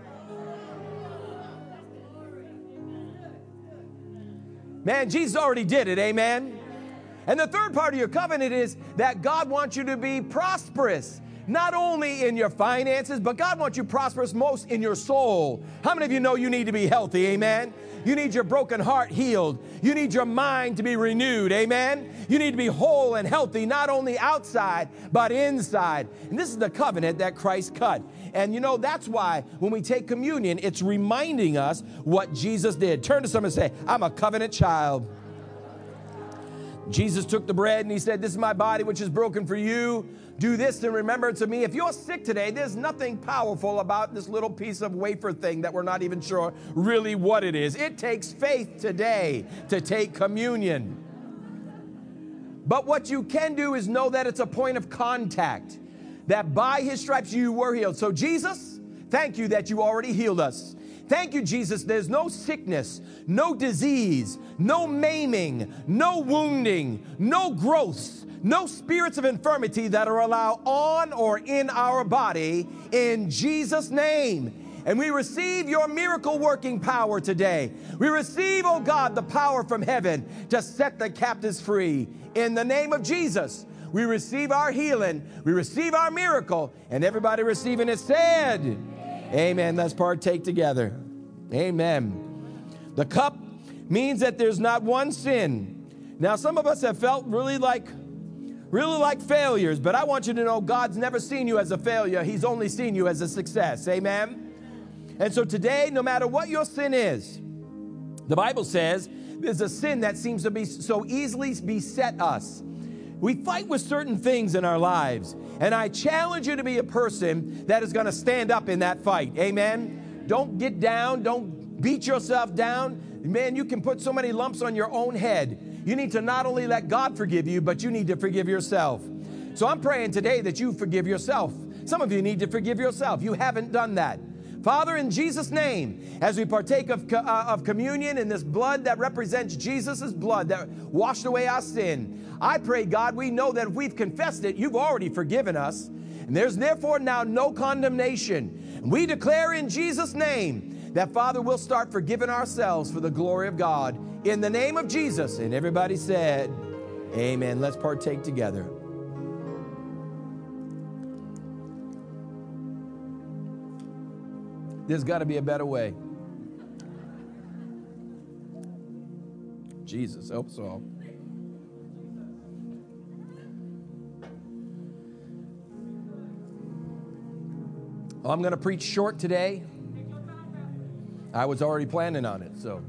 Man, Jesus already did it, amen? And the third part of your covenant is that God wants you to be prosperous, not only in your finances, but God wants you prosperous most in your soul. How many of you know you need to be healthy, amen? You need your broken heart healed. You need your mind to be renewed, amen? You need to be whole and healthy, not only outside, but inside. And this is the covenant that Christ cut. And you know, that's why when we take communion, it's reminding us what Jesus did. Turn to someone and say, I'm a covenant child. Jesus took the bread and he said, this is my body which is broken for you. Do this in remembrance of me. If you're sick today, there's nothing powerful about this little piece of wafer thing that we're not even sure really what it is. It takes faith today to take communion. But what you can do is know that it's a point of contact, that by his stripes you were healed. So Jesus, thank you that you already healed us. Thank you, Jesus. There's no sickness, no disease, no maiming, no wounding, no growths, no spirits of infirmity that are allowed on or in our body in Jesus' name. And we receive your miracle working power today. We receive, oh God, the power from heaven to set the captives free. In the name of Jesus, we receive our healing, we receive our miracle, and everybody receiving it said, amen. Let's partake together. Amen. The cup means that there's not one sin. Now, some of us have felt really like, really like failures, but I want you to know God's never seen you as a failure. He's only seen you as a success. Amen. And so today, no matter what your sin is, the Bible says there's a sin that seems to be so easily beset us. We fight with certain things in our lives. And I challenge you to be a person that is going to stand up in that fight. Amen? Don't get down. Don't beat yourself down. Man, you can put so many lumps on your own head. You need to not only let God forgive you, but you need to forgive yourself. So I'm praying today that you forgive yourself. Some of you need to forgive yourself. You haven't done that. Father, in Jesus' name, as we partake of, uh, of communion in this blood that represents Jesus' blood that washed away our sin, I pray, God, we know that if we've confessed it, you've already forgiven us. And there's therefore now no condemnation. And we declare in Jesus' name that, Father, we'll start forgiving ourselves for the glory of God. In the name of Jesus. And everybody said, amen. Let's partake together. There's got to be a better way. Jesus, help us all. Well, I'm going to preach short today. I was already planning on it, so.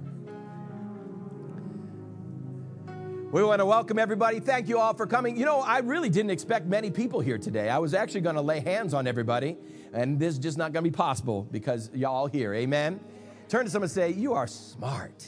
We want to welcome everybody. Thank you all for coming. You know, I really didn't expect many people here today. I was actually going to lay hands on everybody, and this is just not going to be possible because y'all here. Amen? Turn to someone and say, you are smart.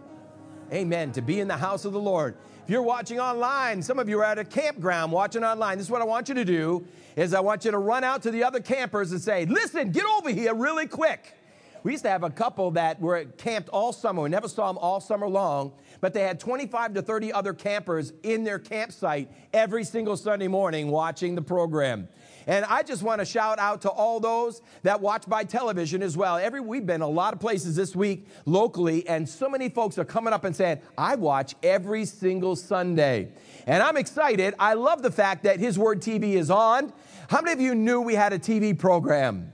Amen. To be in the house of the Lord. If you're watching online, some of you are at a campground watching online. This is what I want you to do, is I want you to run out to the other campers and say, listen, get over here really quick. We used to have a couple that were camped all summer. We never saw them all summer long, but they had twenty-five to thirty other campers in their campsite every single Sunday morning watching the program. And I just want to shout out to all those that watch by television as well. Every We've been a lot of places this week locally, and so many folks are coming up and saying, I watch every single Sunday. And I'm excited. I love the fact that His Word T V is on. How many of you knew we had a T V program?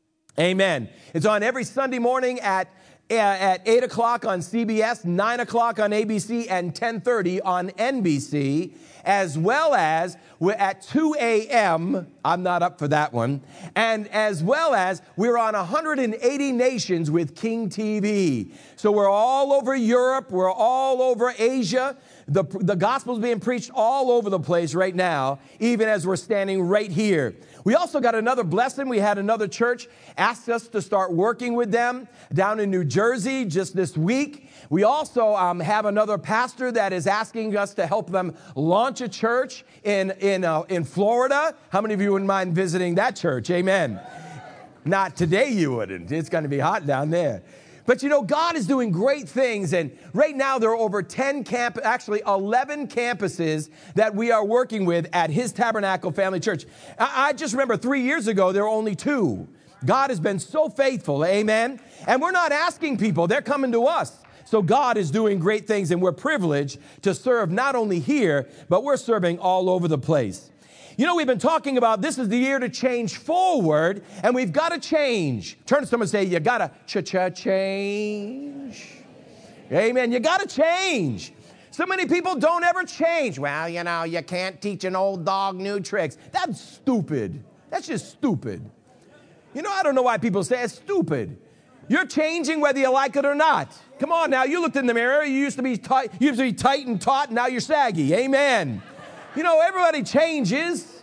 Amen. It's on every Sunday morning at, uh, at eight o'clock on C B S, nine o'clock on A B C, and ten thirty on N B C, as well as we're at two a.m. I'm not up for that one. And as well as we're on one hundred eighty nations with King T V. So we're all over Europe. We're all over Asia. The, the gospel's being preached all over the place right now, even as we're standing right here. We also got another blessing. We had another church ask us to start working with them down in New Jersey just this week. We also um, have another pastor that is asking us to help them launch a church in, in, uh, in Florida. How many of you wouldn't mind visiting that church? Amen. Not today you wouldn't. It's going to be hot down there. But you know, God is doing great things, and right now there are over ten camp, actually eleven campuses that we are working with at His Tabernacle Family Church. I, I just remember three years ago there were only two. God has been so faithful, amen? And we're not asking people, they're coming to us. So God is doing great things, and we're privileged to serve not only here, but we're serving all over the place. You know, we've been talking about this is the year to change forward, and we've got to change. Turn to someone and say, you got to cha-cha change. Amen. You got to change. So many people don't ever change. Well, you know, you can't teach an old dog new tricks. That's stupid. That's just stupid. You know, I don't know why people say it's stupid. You're changing whether you like it or not. Come on now, you looked in the mirror. You used to be tight, you used to be tight and taut, and now you're saggy. Amen. You know, everybody changes.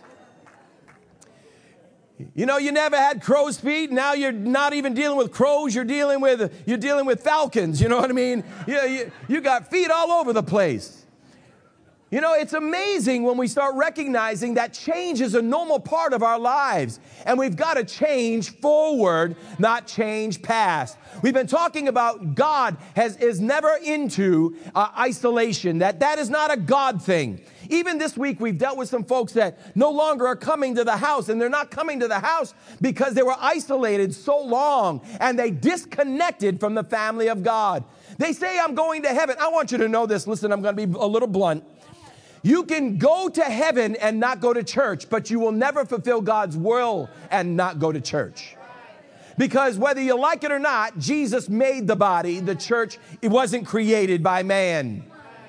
You know, you never had crow's feet. Now you're not even dealing with crows. You're dealing with, you're dealing with falcons. You know what I mean? You, you, you got feet all over the place. You know, it's amazing when we start recognizing that change is a normal part of our lives. And we've got to change forward, not change past. We've been talking about God has, is never into uh, isolation, that that is not a God thing. Even this week, we've dealt with some folks that no longer are coming to the house, and they're not coming to the house because they were isolated so long, and they disconnected from the family of God. They say, I'm going to heaven. I want you to know this. Listen, I'm going to be a little blunt. You can go to heaven and not go to church, but you will never fulfill God's will and not go to church. Because whether you like it or not, Jesus made the body. The church, it wasn't created by man.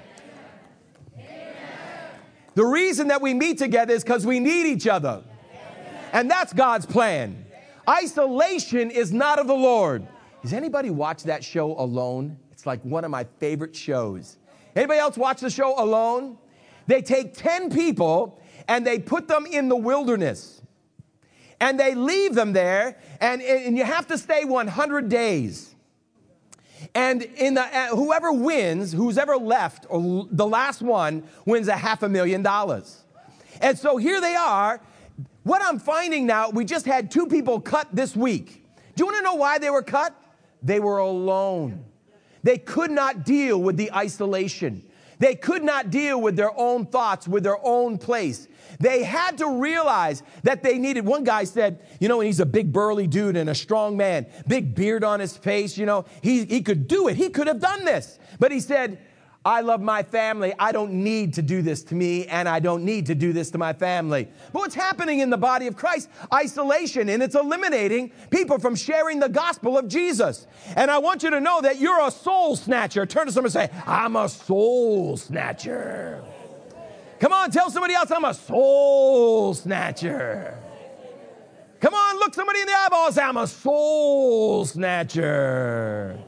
The reason that we meet together is because we need each other. And that's God's plan. Isolation is not of the Lord. Has anybody watched that show Alone? It's like one of my favorite shows. Anybody else watch the show Alone? they take ten people and they put them in the wilderness. And they leave them there, and, and you have to stay one hundred days. And in the, uh, whoever wins, who's ever left, or the last one, wins a half a million dollars. And so here they are. What I'm finding now, we just had two people cut this week. Do you want to know why they were cut? They were alone. They could not deal with the isolation. They could not deal with their own thoughts, with their own place. They had to realize that they needed, one guy said, you know, and he's a big burly dude and a strong man, big beard on his face, you know, he, he could do it. He could have done this. But he said, I love my family. I don't need to do this to me, and I don't need to do this to my family. But what's happening in the body of Christ? Isolation, and it's eliminating people from sharing the gospel of Jesus. And I want you to know that you're a soul snatcher. Turn to someone and say, I'm a soul snatcher. Come on, tell somebody else, I'm a soul snatcher. Come on, look somebody in the eyeball and say, I'm a soul snatcher.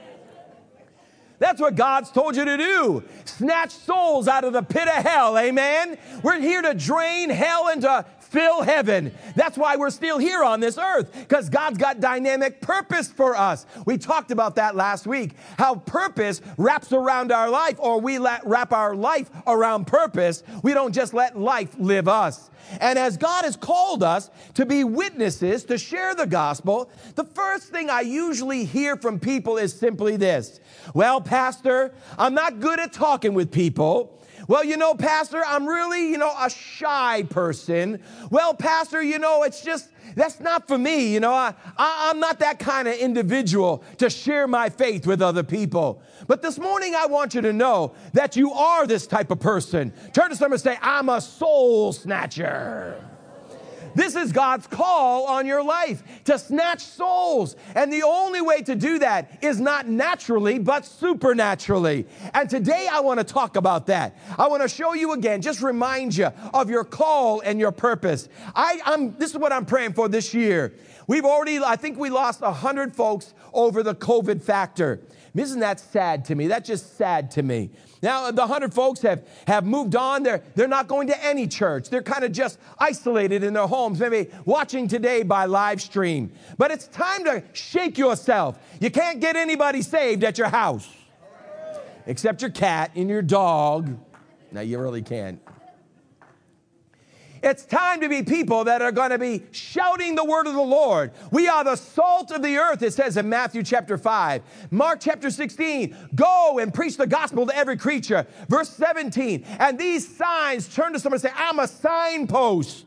That's what God's told you to do. Snatch souls out of the pit of hell, amen? We're here to drain hell and to fill heaven. That's why we're still here on this earth, because God's got dynamic purpose for us. We talked about that last week, how purpose wraps around our life, or we let, wrap our life around purpose. We don't just let life live us. And as God has called us to be witnesses, to share the gospel, the first thing I usually hear from people is simply this. Well, Pastor, I'm not good at talking with people. Well, you know, Pastor, I'm really, you know, a shy person. Well, Pastor, you know, it's just, that's not for me. You know, I, I, I'm not that kind of individual to share my faith with other people. But this morning, I want you to know that you are this type of person. Turn to someone and say, I'm a soul snatcher. This is God's call on your life, to snatch souls. And the only way to do that is not naturally, but supernaturally. And today I want to talk about that. I want to show you again, just remind you of your call and your purpose. I, I'm, this is what I'm praying for this year. We've already, I think we lost one hundred folks over the COVID factor. Isn't that sad to me? That's just sad to me. Now, the one hundred folks have, have moved on. They're, they're not going to any church. They're kind of just isolated in their homes, maybe watching today by live stream. But it's time to shake yourself. You can't get anybody saved at your house, except your cat and your dog. No, you really can't. It's time to be people that are going to be shouting the word of the Lord. We are the salt of the earth, it says in Matthew chapter five. Mark chapter sixteen, go and preach the gospel to every creature. Verse seventeen, and these signs, turn to someone and say, I'm a signpost.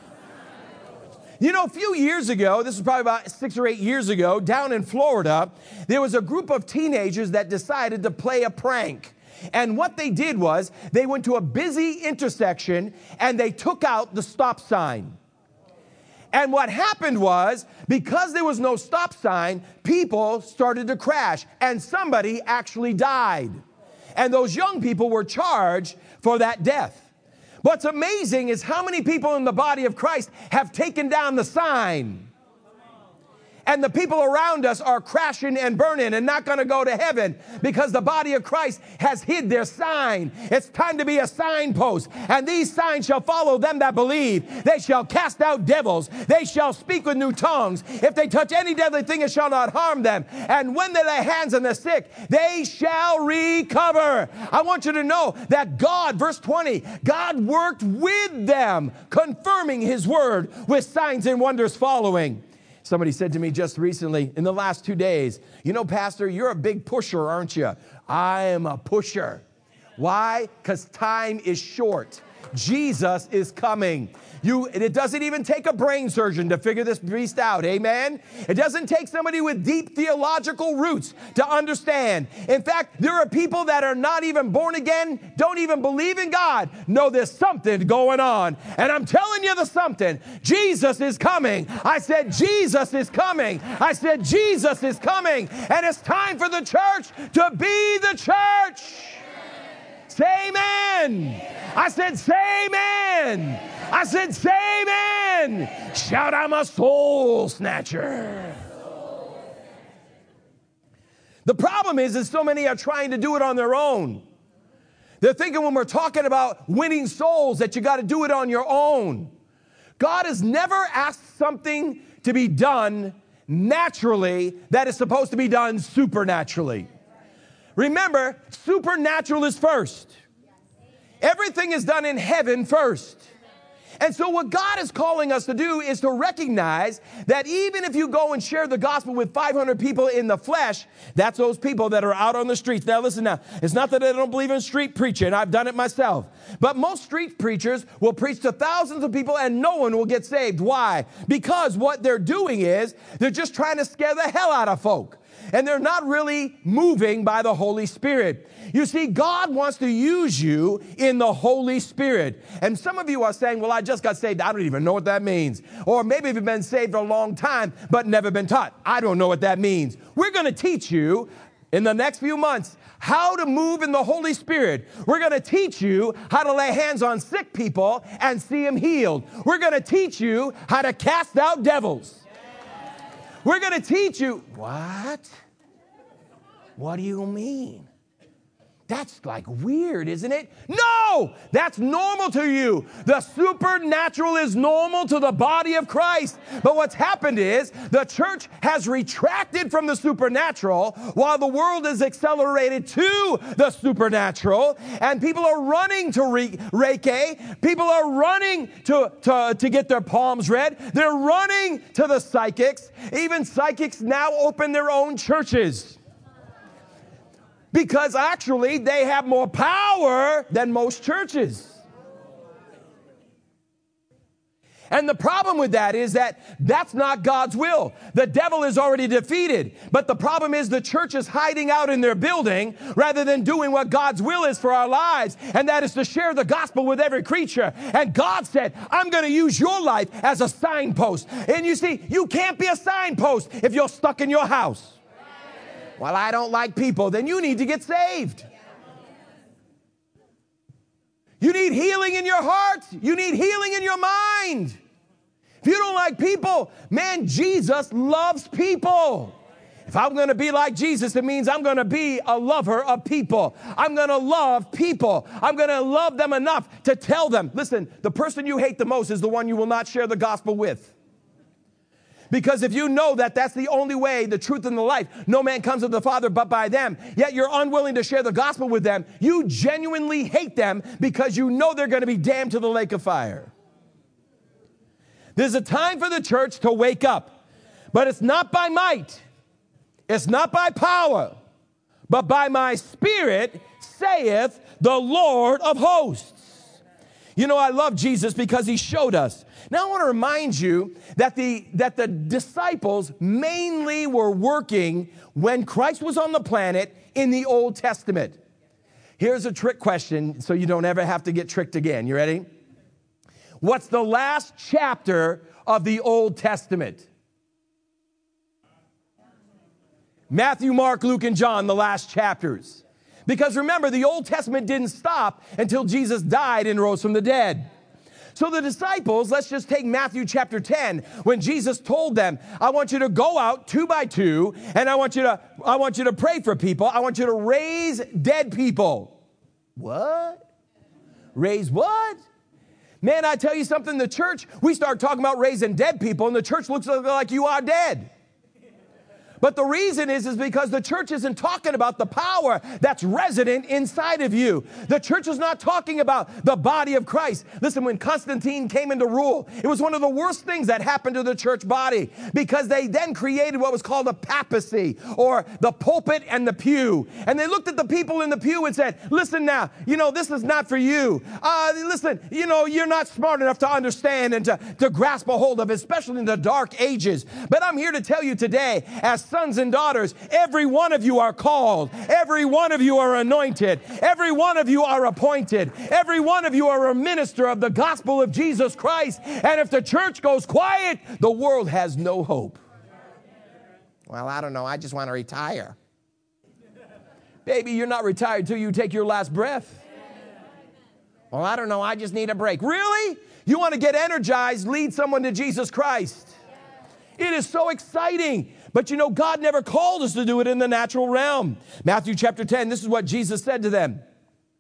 You know, a few years ago, this was probably about six or eight years ago, down in Florida, there was a group of teenagers that decided to play a prank. And what they did was they went to a busy intersection and they took out the stop sign. And what happened was, because there was no stop sign, people started to crash and somebody actually died. And those young people were charged for that death. What's amazing is how many people in the body of Christ have taken down the sign. And the people around us are crashing and burning and not going to go to heaven because the body of Christ has hid their sign. It's time to be a signpost. And these signs shall follow them that believe. They shall cast out devils. They shall speak with new tongues. If they touch any deadly thing, it shall not harm them. And when they lay hands on the sick, they shall recover. I want you to know that God, verse twenty, God worked with them, confirming his word with signs and wonders following. Somebody said to me just recently, in the last two days, you know, Pastor, you're a big pusher, aren't you? I am a pusher. Why? Because time is short. Jesus is coming. You, it doesn't even take a brain surgeon to figure this beast out, amen? It doesn't take somebody with deep theological roots to understand. In fact, there are people that are not even born again, don't even believe in God, know there's something going on. And I'm telling you the something. Jesus is coming. I said, Jesus is coming. I said, Jesus is coming. And it's time for the church to be the church. Say amen. I said, say amen. I said, say amen. Shout, I'm a soul snatcher. The problem is that so many are trying to do it on their own. They're thinking when we're talking about winning souls that you got to do it on your own. God has never asked something to be done naturally that is supposed to be done supernaturally. Remember, supernatural is first. Everything is done in heaven first. And so what God is calling us to do is to recognize that even if you go and share the gospel with five hundred people in the flesh, that's those people that are out on the streets. Now listen now, it's not that I don't believe in street preaching. I've done it myself. But most street preachers will preach to thousands of people and no one will get saved. Why? Because what they're doing is they're just trying to scare the hell out of folk. And they're not really moving by the Holy Spirit. You see, God wants to use you in the Holy Spirit. And some of you are saying, well, I just got saved. I don't even know what that means. Or maybe you've been saved a long time, but never been taught. I don't know what that means. We're going to teach you in the next few months how to move in the Holy Spirit. We're going to teach you how to lay hands on sick people and see them healed. We're going to teach you how to cast out devils. We're going to teach you. What? What do you mean? That's like weird, isn't it? No, that's normal to you. The supernatural is normal to the body of Christ. But what's happened is the church has retracted from the supernatural while the world is accelerated to the supernatural. And people are running to re- Reiki. People are running to, to, to get their palms read. They're running to the psychics. Even psychics now open their own churches. Because actually, they have more power than most churches. And the problem with that is that that's not God's will. The devil is already defeated. But the problem is the church is hiding out in their building rather than doing what God's will is for our lives. And that is to share the gospel with every creature. And God said, I'm going to use your life as a signpost. And you see, you can't be a signpost if you're stuck in your house. Well, I don't like people. Then you need to get saved. You need healing in your heart. You need healing in your mind. If you don't like people, man, Jesus loves people. If I'm going to be like Jesus, it means I'm going to be a lover of people. I'm going to love people. I'm going to love them enough to tell them, listen, the person you hate the most is the one you will not share the gospel with. Because if you know that that's the only way, the truth and the life, no man comes to the Father but by them, yet you're unwilling to share the gospel with them, you genuinely hate them because you know they're going to be damned to the lake of fire. There's a time for the church to wake up, but it's not by might, it's not by power, but by my Spirit, saith the Lord of hosts. You know, I love Jesus because he showed us. Now I want to remind you that the, that the disciples mainly were working when Christ was on the planet in the Old Testament. Here's a trick question so you don't ever have to get tricked again. You ready? What's the last chapter of the Old Testament? Matthew, Mark, Luke, and John, the last chapters. Because remember, the Old Testament didn't stop until Jesus died and rose from the dead. So the disciples, let's just take Matthew chapter ten, when Jesus told them, I want you to go out two by two, and I want you to, I want you to pray for people. I want you to raise dead people. What? Raise what? Man, I tell you something, the church, we start talking about raising dead people, and the church looks like you are dead. But the reason is, is because the church isn't talking about the power that's resident inside of you. The church is not talking about the body of Christ. Listen, when Constantine came into rule, it was one of the worst things that happened to the church body because they then created what was called a papacy, or the pulpit and the pew. And they looked at the people in the pew and said, listen now, you know, this is not for you. Uh, listen, you know, you're not smart enough to understand and to, to grasp a hold of, especially in the dark ages. But I'm here to tell you today, as sons and daughters, every one of you are called. Every one of you are anointed. Every one of you are appointed. Every one of you are a minister of the gospel of Jesus Christ. And if the church goes quiet, the world has no hope. Well, I don't know. I just want to retire. Baby, you're not retired till you take your last breath. Well, I don't know. I just need a break. Really? You want to get energized, lead someone to Jesus Christ. It is so exciting. But you know, God never called us to do it in the natural realm. Matthew chapter ten, this is what Jesus said to them.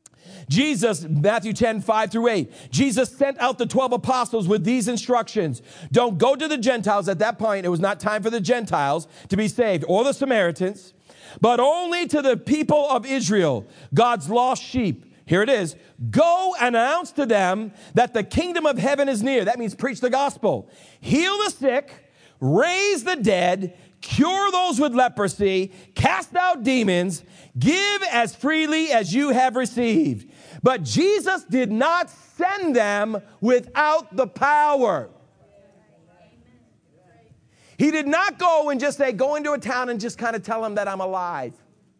Jesus, Matthew ten, five through eight, Jesus sent out the twelve apostles with these instructions. Don't go to the Gentiles. At that point, it was not time for the Gentiles to be saved, or the Samaritans, but only to the people of Israel, God's lost sheep. Here it is. Go and announce to them that the kingdom of heaven is near. That means preach the gospel. Heal the sick, raise the dead, cure those with leprosy, cast out demons, give as freely as you have received. But Jesus did not send them without the power. He did not go and just say, go into a town and just kind of tell them that I'm alive.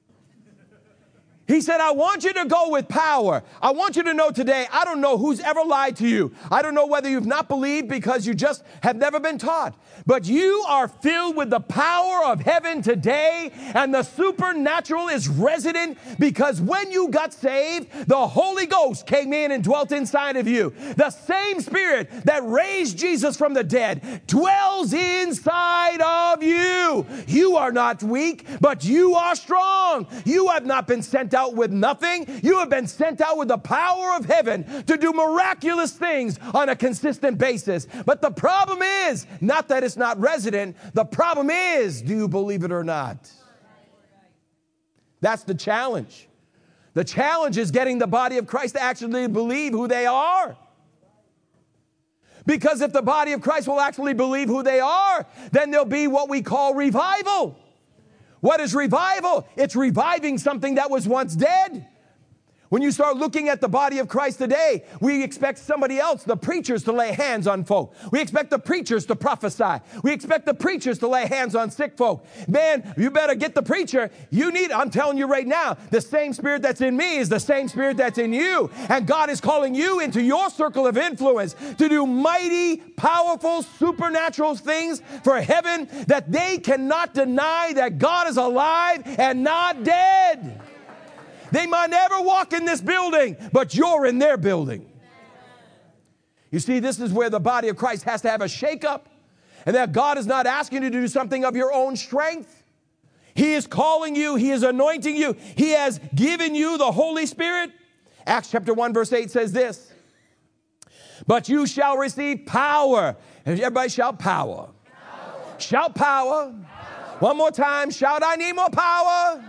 He said, I want you to go with power. I want you to know today, I don't know who's ever lied to you. I don't know whether you've not believed because you just have never been taught. But you are filled with the power of heaven today, and the supernatural is resident because when you got saved, the Holy Ghost came in and dwelt inside of you. The same Spirit that raised Jesus from the dead dwells inside of you. You are not weak, but you are strong. You have not been sent out with nothing. You have been sent out with the power of heaven to do miraculous things on a consistent basis. But the problem is not that it's not resident. The problem is, do you believe it or not? That's the challenge. The challenge is getting the body of Christ to actually believe who they are. Because if the body of Christ will actually believe who they are, then there'll be what we call revival. What is revival? It's reviving something that was once dead. When you start looking at the body of Christ today, we expect somebody else, the preachers, to lay hands on folk. We expect the preachers to prophesy. We expect the preachers to lay hands on sick folk. Man, you better get the preacher. You need, I'm telling you right now, the same Spirit that's in me is the same Spirit that's in you. And God is calling you into your circle of influence to do mighty, powerful, supernatural things for heaven that they cannot deny that God is alive and not dead. They might never walk in this building, but you're in their building. You see, this is where the body of Christ has to have a shakeup, and that God is not asking you to do something of your own strength. He is calling you. He is anointing you. He has given you the Holy Spirit. Acts chapter one, verse eight says this. But you shall receive power. And everybody shout power. Power. Shout power. Power. One more time. Shout, I need more power.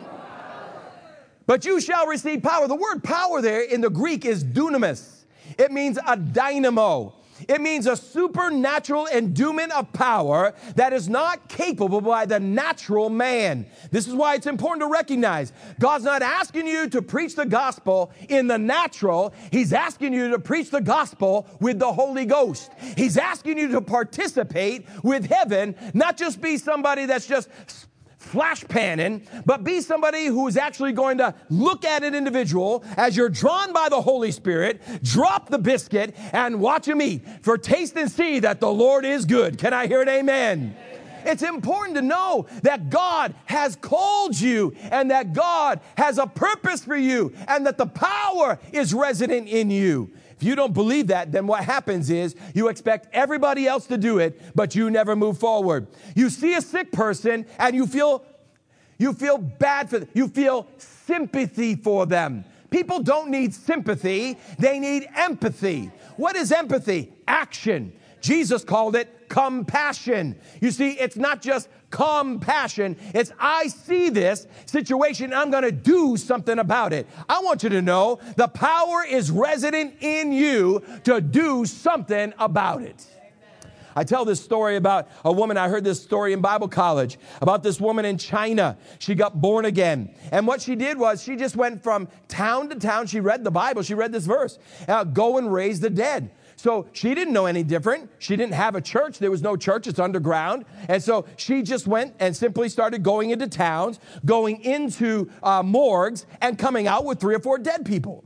But you shall receive power. The word power there in the Greek is dunamis. It means a dynamo. It means a supernatural endowment of power that is not capable by the natural man. This is why it's important to recognize God's not asking you to preach the gospel in the natural. He's asking you to preach the gospel with the Holy Ghost. He's asking you to participate with heaven, not just be somebody that's just flash panning, but be somebody who is actually going to look at an individual as you're drawn by the Holy Spirit, drop the biscuit, and watch him eat. For taste and see that the Lord is good. Can I hear an amen? Amen. It's important to know that God has called you and that God has a purpose for you and that the power is resident in you. If you don't believe that, then what happens is you expect everybody else to do it, but you never move forward. You see a sick person and you feel, you feel bad for them. You feel sympathy for them. People don't need sympathy. They need empathy. What is empathy? Action. Jesus called it compassion. You see, it's not just compassion. It's I see this situation, I'm going to do something about it. I want you to know the power is resident in you to do something about it. I tell this story about a woman. I heard this story in Bible college about this woman in China. She got born again. And what she did was she just went from town to town. She read the Bible. She read this verse, uh, go and raise the dead. So she didn't know any different. She didn't have a church. There was no church. It's underground. And so she just went and simply started going into towns, going into uh, morgues, and coming out with three or four dead people.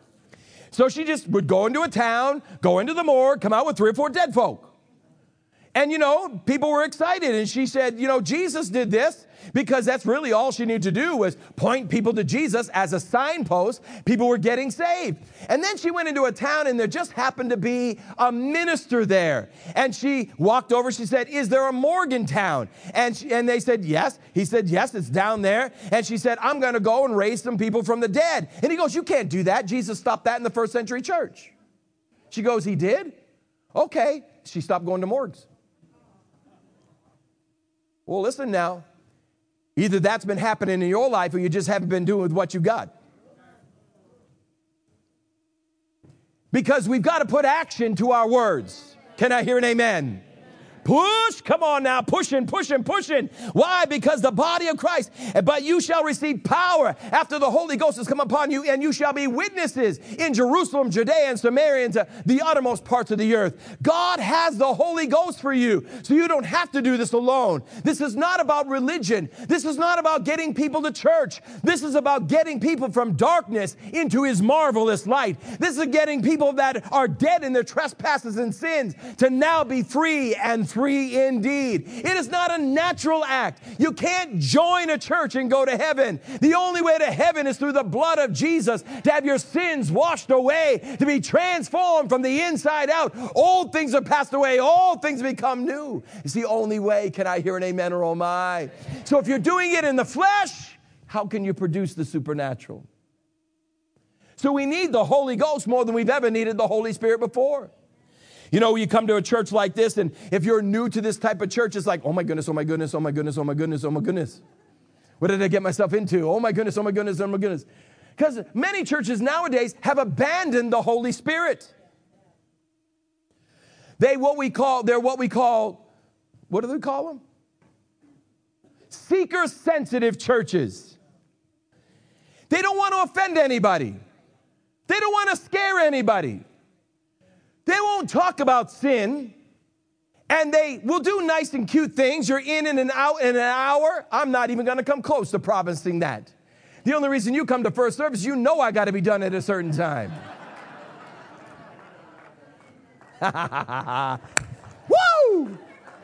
So she just would go into a town, go into the morgue, come out with three or four dead folk. And, you know, people were excited. And she said, you know, Jesus did this because that's really all she needed to do was point people to Jesus as a signpost. People were getting saved. And then she went into a town and there just happened to be a minister there. And she walked over. She said, is there a Morgantown? And, she, and they said, yes. He said, yes, it's down there. And she said, I'm going to go and raise some people from the dead. And he goes, you can't do that. Jesus stopped that in the first century church. She goes, he did? Okay. She stopped going to morgues. Well, listen now. Either that's been happening in your life or you just haven't been doing with what you got. Because we've got to put action to our words. Can I hear an amen? Push, come on now, pushing, pushing, pushing. Why? Because the body of Christ. But you shall receive power after the Holy Ghost has come upon you, and you shall be witnesses in Jerusalem, Judea, and Samaria, and to the uttermost parts of the earth. God has the Holy Ghost for you, so you don't have to do this alone. This is not about religion. This is not about getting people to church. This is about getting people from darkness into his marvelous light. This is getting people that are dead in their trespasses and sins to now be free and free. Free indeed. It is not a natural act. You can't join a church and go to heaven. The only way to heaven is through the blood of Jesus, to have your sins washed away, to be transformed from the inside out. Old things are passed away. All things become new. It's the only way. Can I hear an amen or oh my? So if you're doing it in the flesh, how can you produce the supernatural? So we need the Holy Ghost more than we've ever needed the Holy Spirit before. You know, you come to a church like this, and if you're new to this type of church, it's like, oh my goodness, oh my goodness, oh my goodness, oh my goodness, oh my goodness. What did I get myself into? Oh my goodness, oh my goodness, oh my goodness. Because many churches nowadays have abandoned the Holy Spirit. They what we call, they're what we call, what do we call them? Seeker-sensitive churches. They don't want to offend anybody. They don't want to scare anybody. They won't talk about sin, and they will do nice and cute things. You're in and out in an hour. I'm not even going to come close to promising that. The only reason you come to first service, you know I got to be done at a certain time. Woo!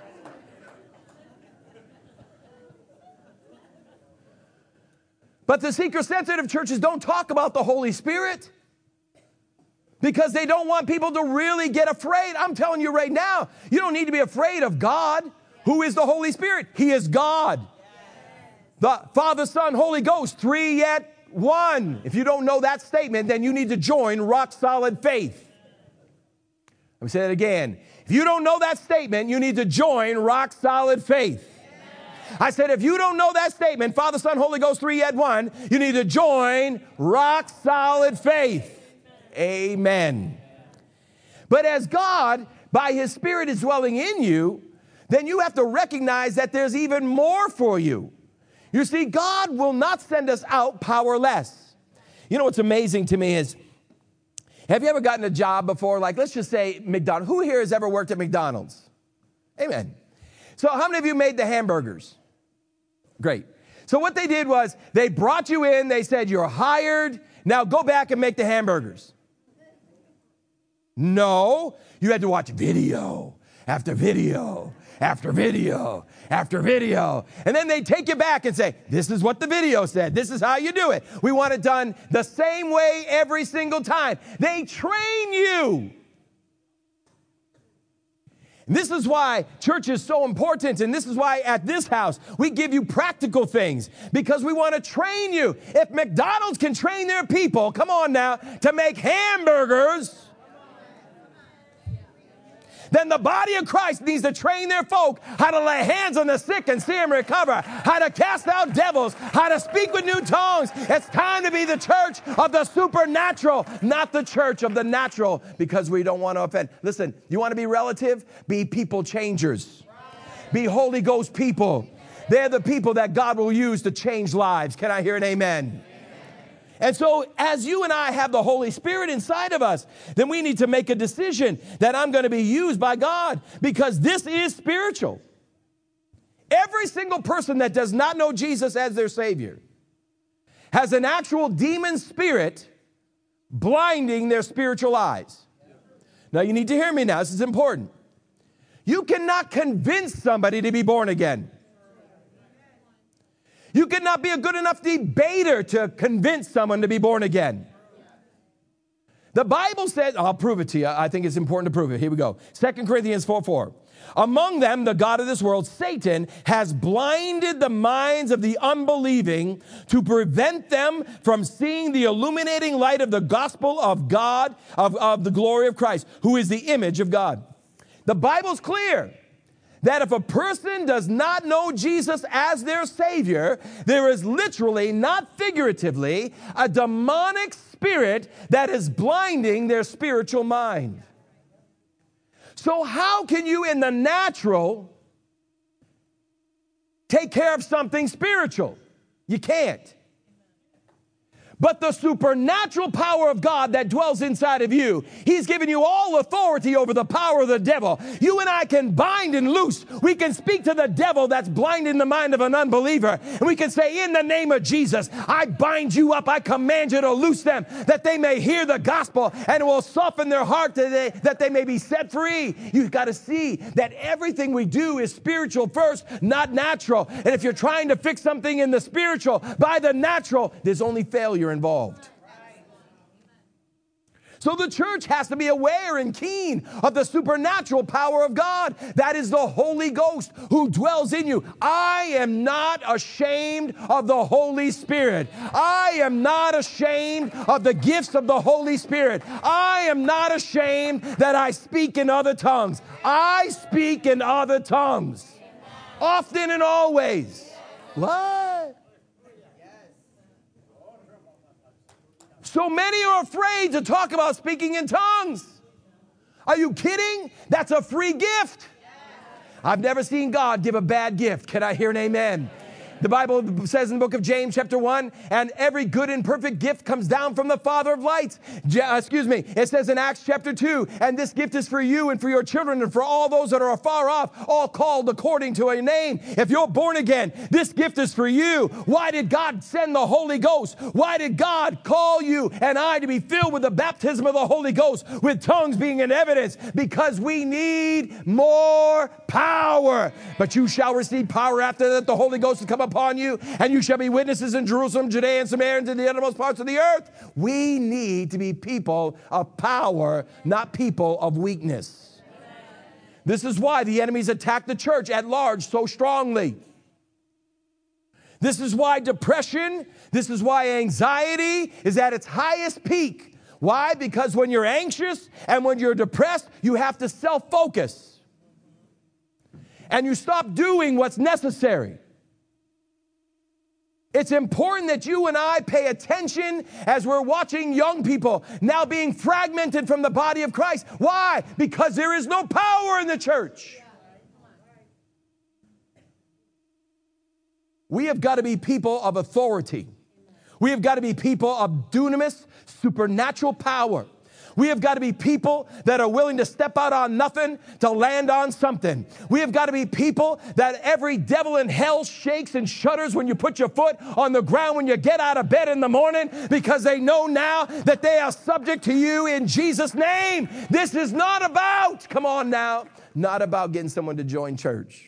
But the seeker-sensitive churches don't talk about the Holy Spirit. Because they don't want people to really get afraid. I'm telling you right now, you don't need to be afraid of God, who is the Holy Spirit. He is God. The Father, Son, Holy Ghost, three yet one. If you don't know that statement, then you need to join Rock Solid Faith. Let me say that again. If you don't know that statement, you need to join Rock Solid Faith. I said, if you don't know that statement, Father, Son, Holy Ghost, three yet one, you need to join Rock Solid Faith. Amen. But as God, by his Spirit, is dwelling in you, then you have to recognize that there's even more for you. You see, God will not send us out powerless. You know what's amazing to me is, have you ever gotten a job before? Like, let's just say McDonald's. Who here has ever worked at McDonald's? Amen. So how many of you made the hamburgers? Great. So what they did was they brought you in. They said, you're hired. Now go back and make the hamburgers. No, you had to watch video after video after video after video. And then they take you back and say, this is what the video said. This is how you do it. We want it done the same way every single time. They train you. And this is why church is so important, and this is why at this house we give you practical things, because we want to train you. If McDonald's can train their people, come on now, to make hamburgers, then the body of Christ needs to train their folk how to lay hands on the sick and see them recover, how to cast out devils, how to speak with new tongues. It's time to be the church of the supernatural, not the church of the natural, because we don't want to offend. Listen, you want to be relative? Be people changers. Be Holy Ghost people. They're the people that God will use to change lives. Can I hear an amen? And so as you and I have the Holy Spirit inside of us, then we need to make a decision that I'm going to be used by God, because this is spiritual. Every single person that does not know Jesus as their Savior has an actual demon spirit blinding their spiritual eyes. Now you need to hear me now. This is important. You cannot convince somebody to be born again. You cannot be a good enough debater to convince someone to be born again. The Bible says, I'll prove it to you. I think it's important to prove it. Here we go. Second Corinthians four four. Among them, the god of this world, Satan, has blinded the minds of the unbelieving to prevent them from seeing the illuminating light of the gospel of God, of, of the glory of Christ, who is the image of God. The Bible's clear that if a person does not know Jesus as their Savior, there is literally, not figuratively, a demonic spirit that is blinding their spiritual mind. So how can you in the natural take care of something spiritual? You can't. But the supernatural power of God that dwells inside of you, He's given you all authority over the power of the devil. You and I can bind and loose. We can speak to the devil that's blinding the mind of an unbeliever. And we can say, in the name of Jesus, I bind you up. I command you to loose them, that they may hear the gospel and it will soften their heart today, that they may be set free. You've got to see that everything we do is spiritual first, not natural. And if you're trying to fix something in the spiritual by the natural, there's only failure involved. So the church has to be aware and keen of the supernatural power of God. That is the Holy Ghost who dwells in you. I am not ashamed of the Holy Spirit. I am not ashamed of the gifts of the Holy Spirit. I am not ashamed that I speak in other tongues. I speak in other tongues. Often and always. What? So many are afraid to talk about speaking in tongues. Are you kidding? That's a free gift. I've never seen God give a bad gift. Can I hear an amen? The Bible says in the book of James chapter one, and every good and perfect gift comes down from the Father of lights. Ja, excuse me. It says in Acts chapter two, and this gift is for you and for your children and for all those that are afar off, all called according to a name. If you're born again, this gift is for you. Why did God send the Holy Ghost? Why did God call you and I to be filled with the baptism of the Holy Ghost, with tongues being an evidence? Because we need more power. But you shall receive power after that the Holy Ghost has come upon you, and you shall be witnesses in Jerusalem, Judea, and Samaria, and to the uttermost parts of the earth. We need to be people of power, not people of weakness. This is why the enemies attack the church at large so strongly. This is why depression, this is why anxiety is at its highest peak. Why? Because when you're anxious and when you're depressed, you have to self-focus. And you stop doing what's necessary. It's important that you and I pay attention as we're watching young people now being fragmented from the body of Christ. Why? Because there is no power in the church. We have got to be people of authority. We have got to be people of dunamis, supernatural power. We have got to be people that are willing to step out on nothing to land on something. We have got to be people that every devil in hell shakes and shudders when you put your foot on the ground when you get out of bed in the morning, because they know now that they are subject to you in Jesus' name. This is not about, come on now, not about getting someone to join church.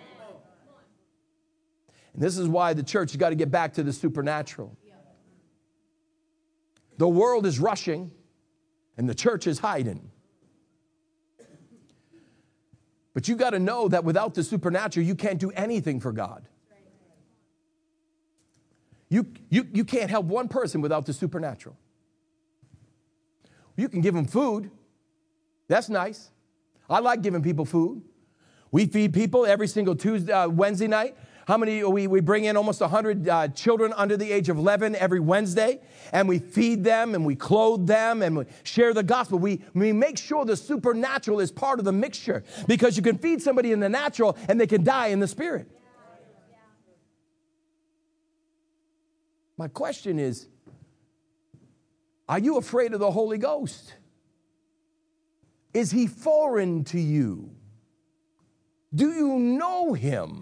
And this is why the church has got to get back to the supernatural. The world is rushing. And the church is hiding. But you got to know that without the supernatural, you can't do anything for God. You, you, you can't help one person without the supernatural. You can give them food. That's nice. I like giving people food. We feed people every single Tuesday, uh, Wednesday night. How many, we, we bring in almost one hundred uh, children under the age of eleven every Wednesday, and we feed them, and we clothe them, and we share the gospel. We, we make sure the supernatural is part of the mixture, because you can feed somebody in the natural, and they can die in the spirit. My question is, are you afraid of the Holy Ghost? Is he foreign to you? Do you know him?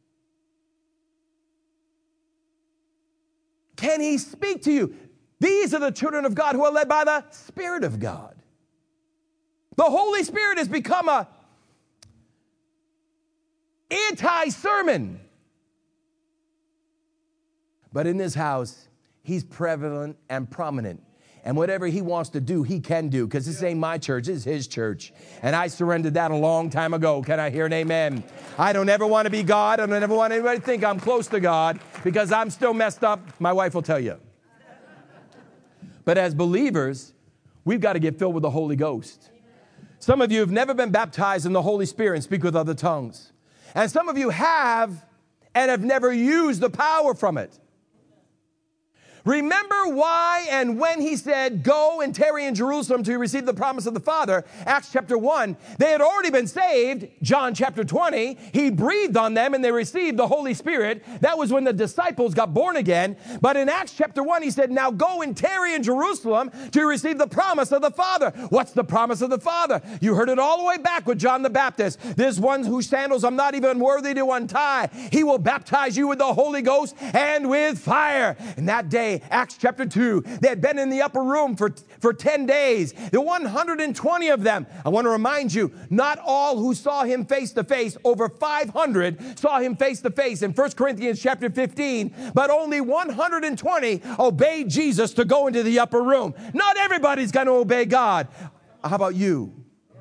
Can he speak to you? These are the children of God who are led by the Spirit of God. The Holy Spirit has become a, anti-sermon. But in this house, he's prevalent and prominent. And whatever he wants to do, he can do, because this ain't my church, this is his church. And I surrendered that a long time ago. Can I hear an amen? I don't ever want to be God. I don't ever want anybody to think I'm close to God, because I'm still messed up. My wife will tell you. But as believers, we've got to get filled with the Holy Ghost. Some of you have never been baptized in the Holy Spirit and speak with other tongues. And some of you have and have never used the power from it. Remember why and when he said, go and tarry in Jerusalem to receive the promise of the Father, Acts chapter one. They had already been saved, John chapter twenty. He breathed on them and they received the Holy Spirit. That was when the disciples got born again. But in Acts chapter one, he said, now go and tarry in Jerusalem to receive the promise of the Father. What's the promise of the Father? You heard it all the way back with John the Baptist. This one whose sandals I'm not even worthy to untie. He will baptize you with the Holy Ghost and with fire. And that day, Acts chapter two, they had been in the upper room for, for ten days. The one hundred twenty of them, I want to remind you, not all who saw him face to face, over five hundred saw him face to face in First Corinthians chapter fifteen, but only one hundred twenty obeyed Jesus to go into the upper room. Not everybody's going to obey God. How about you?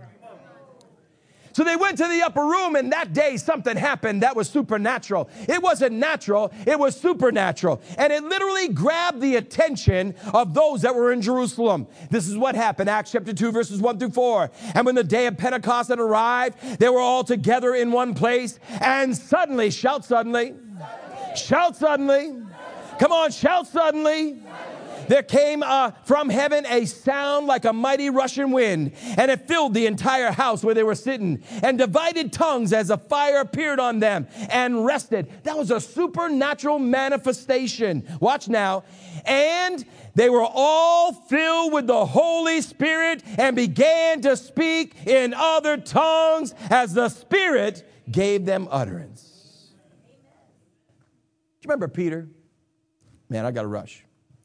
So they went to the upper room, and that day something happened that was supernatural. It wasn't natural, it was supernatural. And it literally grabbed the attention of those that were in Jerusalem. This is what happened, Acts chapter two, verses one through four. And when the day of Pentecost had arrived, they were all together in one place. And suddenly, shout suddenly, shout suddenly, come on, shout suddenly. There came uh, from heaven a sound like a mighty rushing wind, and it filled the entire house where they were sitting. And divided tongues as a fire appeared on them and rested. That was a supernatural manifestation. Watch now. And they were all filled with the Holy Spirit and began to speak in other tongues as the Spirit gave them utterance. Do you remember Peter? Man, I got to rush.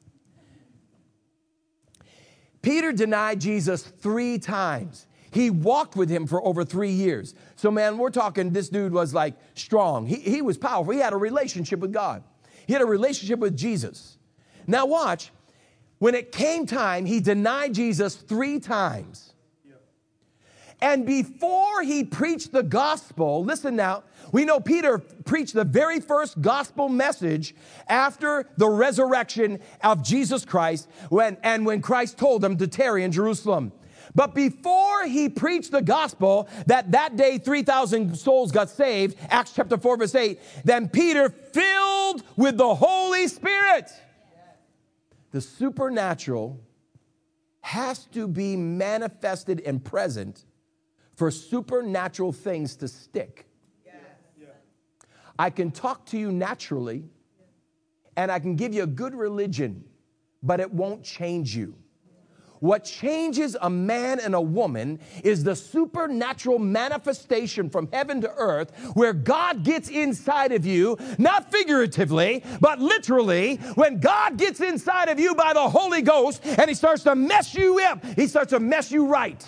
Peter denied Jesus three times. He walked with him for over three years. So, man, we're talking this dude was like strong. He, he was powerful. He had a relationship with God. He had a relationship with Jesus. Now, watch. When it came time, he denied Jesus three times. And before he preached the gospel, listen now, we know Peter preached the very first gospel message after the resurrection of Jesus Christ, when, and when Christ told him to tarry in Jerusalem. But before he preached the gospel, that that day three thousand souls got saved, Acts chapter four, verse eight, then Peter, filled with the Holy Spirit. The supernatural has to be manifested and present for supernatural things to stick. Yes. Yeah. I can talk to you naturally, and I can give you a good religion, but it won't change you. What changes a man and a woman is the supernatural manifestation from heaven to earth, where God gets inside of you, not figuratively, but literally. When God gets inside of you by the Holy Ghost and he starts to mess you up, he starts to mess you right.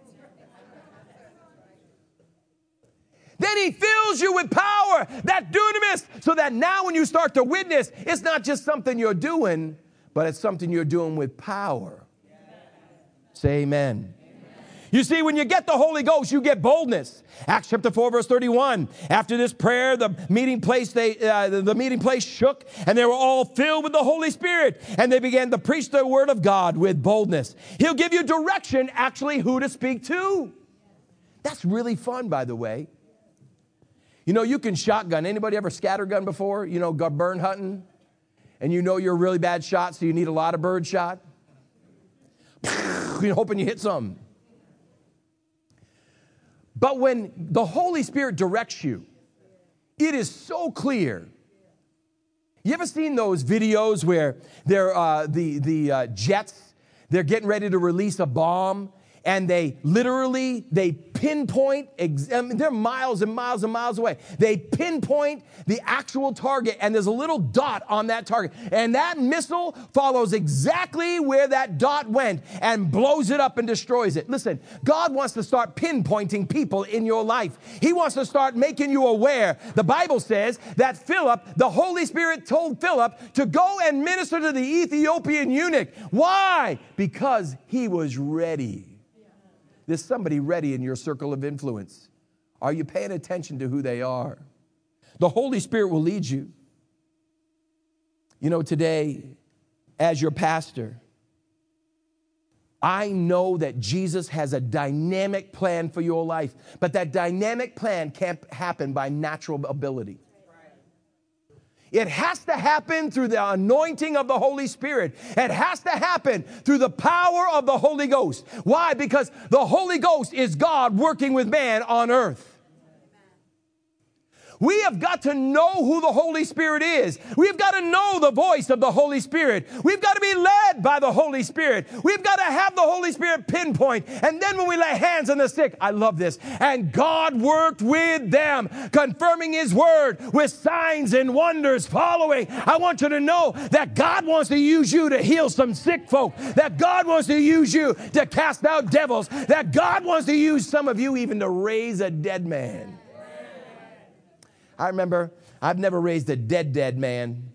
Then he fills you with power, that dunamis, so that now when you start to witness, it's not just something you're doing, but it's something you're doing with power. Say amen. You see, when you get the Holy Ghost, you get boldness. Acts chapter four, verse thirty-one. After this prayer, the meeting place they uh, the meeting place shook, and they were all filled with the Holy Spirit, and they began to preach the word of God with boldness. He'll give you direction, actually, who to speak to. That's really fun, by the way. You know, you can shotgun. Anybody ever scattergun before? You know, go bird hunting, and you know you're a really bad shot, so you need a lot of bird shot. You're hoping you hit something. But when the Holy Spirit directs you, it is so clear. You ever seen those videos where they're uh, the the uh, jets? They're getting ready to release a bomb, and they literally, they pinpoint, ex- I mean, they're miles and miles and miles away. They pinpoint the actual target, and there's a little dot on that target. And that missile follows exactly where that dot went and blows it up and destroys it. Listen, God wants to start pinpointing people in your life. He wants to start making you aware. The Bible says that Philip, the Holy Spirit told Philip to go and minister to the Ethiopian eunuch. Why? Because he was ready. There's somebody ready in your circle of influence. Are you paying attention to who they are? The Holy Spirit will lead you. You know, today, as your pastor, I know that Jesus has a dynamic plan for your life, but that dynamic plan can't happen by natural ability. It has to happen through the anointing of the Holy Spirit. It has to happen through the power of the Holy Ghost. Why? Because the Holy Ghost is God working with man on earth. We have got to know who the Holy Spirit is. We've got to know the voice of the Holy Spirit. We've got to be led by the Holy Spirit. We've got to have the Holy Spirit pinpoint. And then when we lay hands on the sick, I love this. And God worked with them, confirming his word with signs and wonders following. I want you to know that God wants to use you to heal some sick folk, that God wants to use you to cast out devils, that God wants to use some of you even to raise a dead man. I remember, I've never raised a dead, dead man.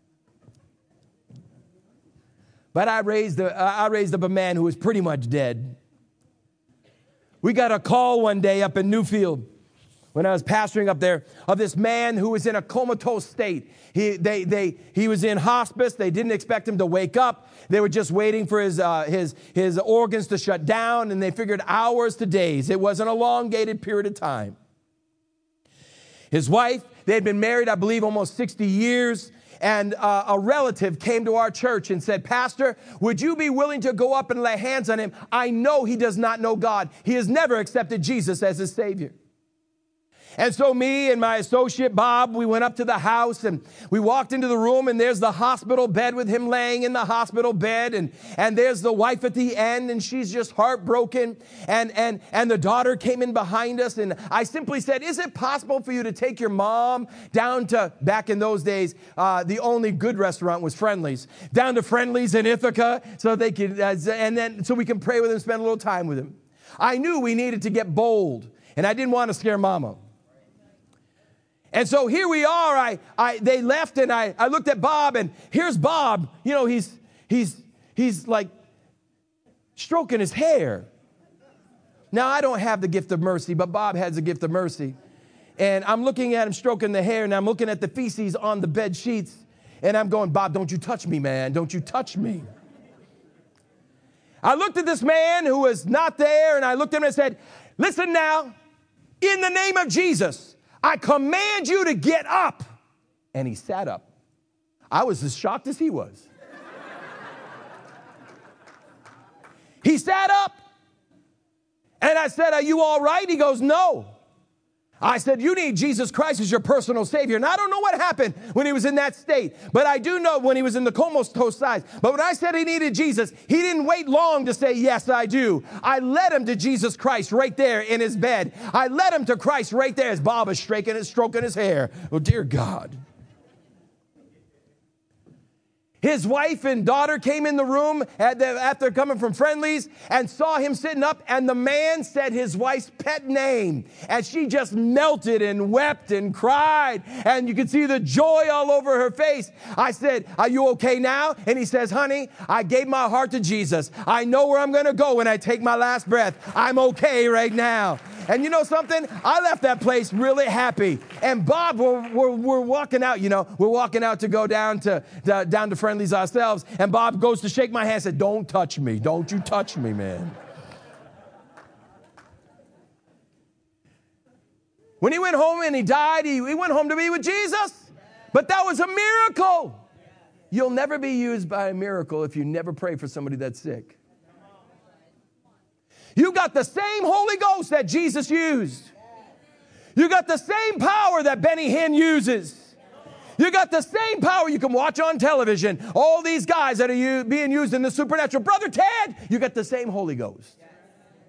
But I raised, a, I raised up a man who was pretty much dead. We got a call one day up in Newfield when I was pastoring up there of this man who was in a comatose state. He, they, they, he was in hospice. They didn't expect him to wake up. They were just waiting for his, uh, his, his organs to shut down, and they figured hours to days. It was an elongated period of time. His wife, they had been married, I believe, almost sixty years. And uh, a relative came to our church and said, Pastor, would you be willing to go up and lay hands on him? I know he does not know God. He has never accepted Jesus as his Savior. And so me and my associate, Bob, we went up to the house and we walked into the room, and there's the hospital bed with him laying in the hospital bed. And, and there's the wife at the end, and she's just heartbroken. And, and, and the daughter came in behind us. And I simply said, is it possible for you to take your mom down to, back in those days, uh, the only good restaurant was Friendly's, down to Friendly's in Ithaca so they could, uh, and then so we can pray with him, spend a little time with him. I knew we needed to get bold, and I didn't want to scare Mama. And so here we are. I, I, they left, and I, I looked at Bob, and here's Bob. You know, he's, he's, he's like stroking his hair. Now, I don't have the gift of mercy, but Bob has the gift of mercy. And I'm looking at him stroking the hair, and I'm looking at the feces on the bed sheets, and I'm going, Bob, don't you touch me, man. Don't you touch me. I looked at this man who was not there, and I looked at him and said, listen now, in the name of Jesus, I command you to get up. And he sat up. I was as shocked as he was. He sat up. And I said, are you all right? He goes, no. I said, you need Jesus Christ as your personal Savior. And I don't know what happened when he was in that state, but I do know when he was in the comatose size. But when I said he needed Jesus, he didn't wait long to say, yes, I do. I led him to Jesus Christ right there in his bed. I led him to Christ right there as Bob is stroking his, stroking his hair. Oh, dear God. His wife and daughter came in the room at the, after coming from Friendly's and saw him sitting up, and the man said his wife's pet name, and she just melted and wept and cried, and you could see the joy all over her face. I said, are you okay now? And he says, honey, I gave my heart to Jesus. I know where I'm going to go when I take my last breath. I'm okay right now. And you know something? I left that place really happy. And Bob, we're, we're, we're walking out, you know, we're walking out to go down to, to down to Friendly's ourselves. And Bob goes to shake my hand and said, don't touch me. Don't you touch me, man. When he went home and he died, he, he went home to be with Jesus. But that was a miracle. You'll never be used by a miracle if you never pray for somebody that's sick. You got the same Holy Ghost that Jesus used. You got the same power that Benny Hinn uses. You got the same power you can watch on television. All these guys that are being used in the supernatural. Brother Ted, you got the same Holy Ghost.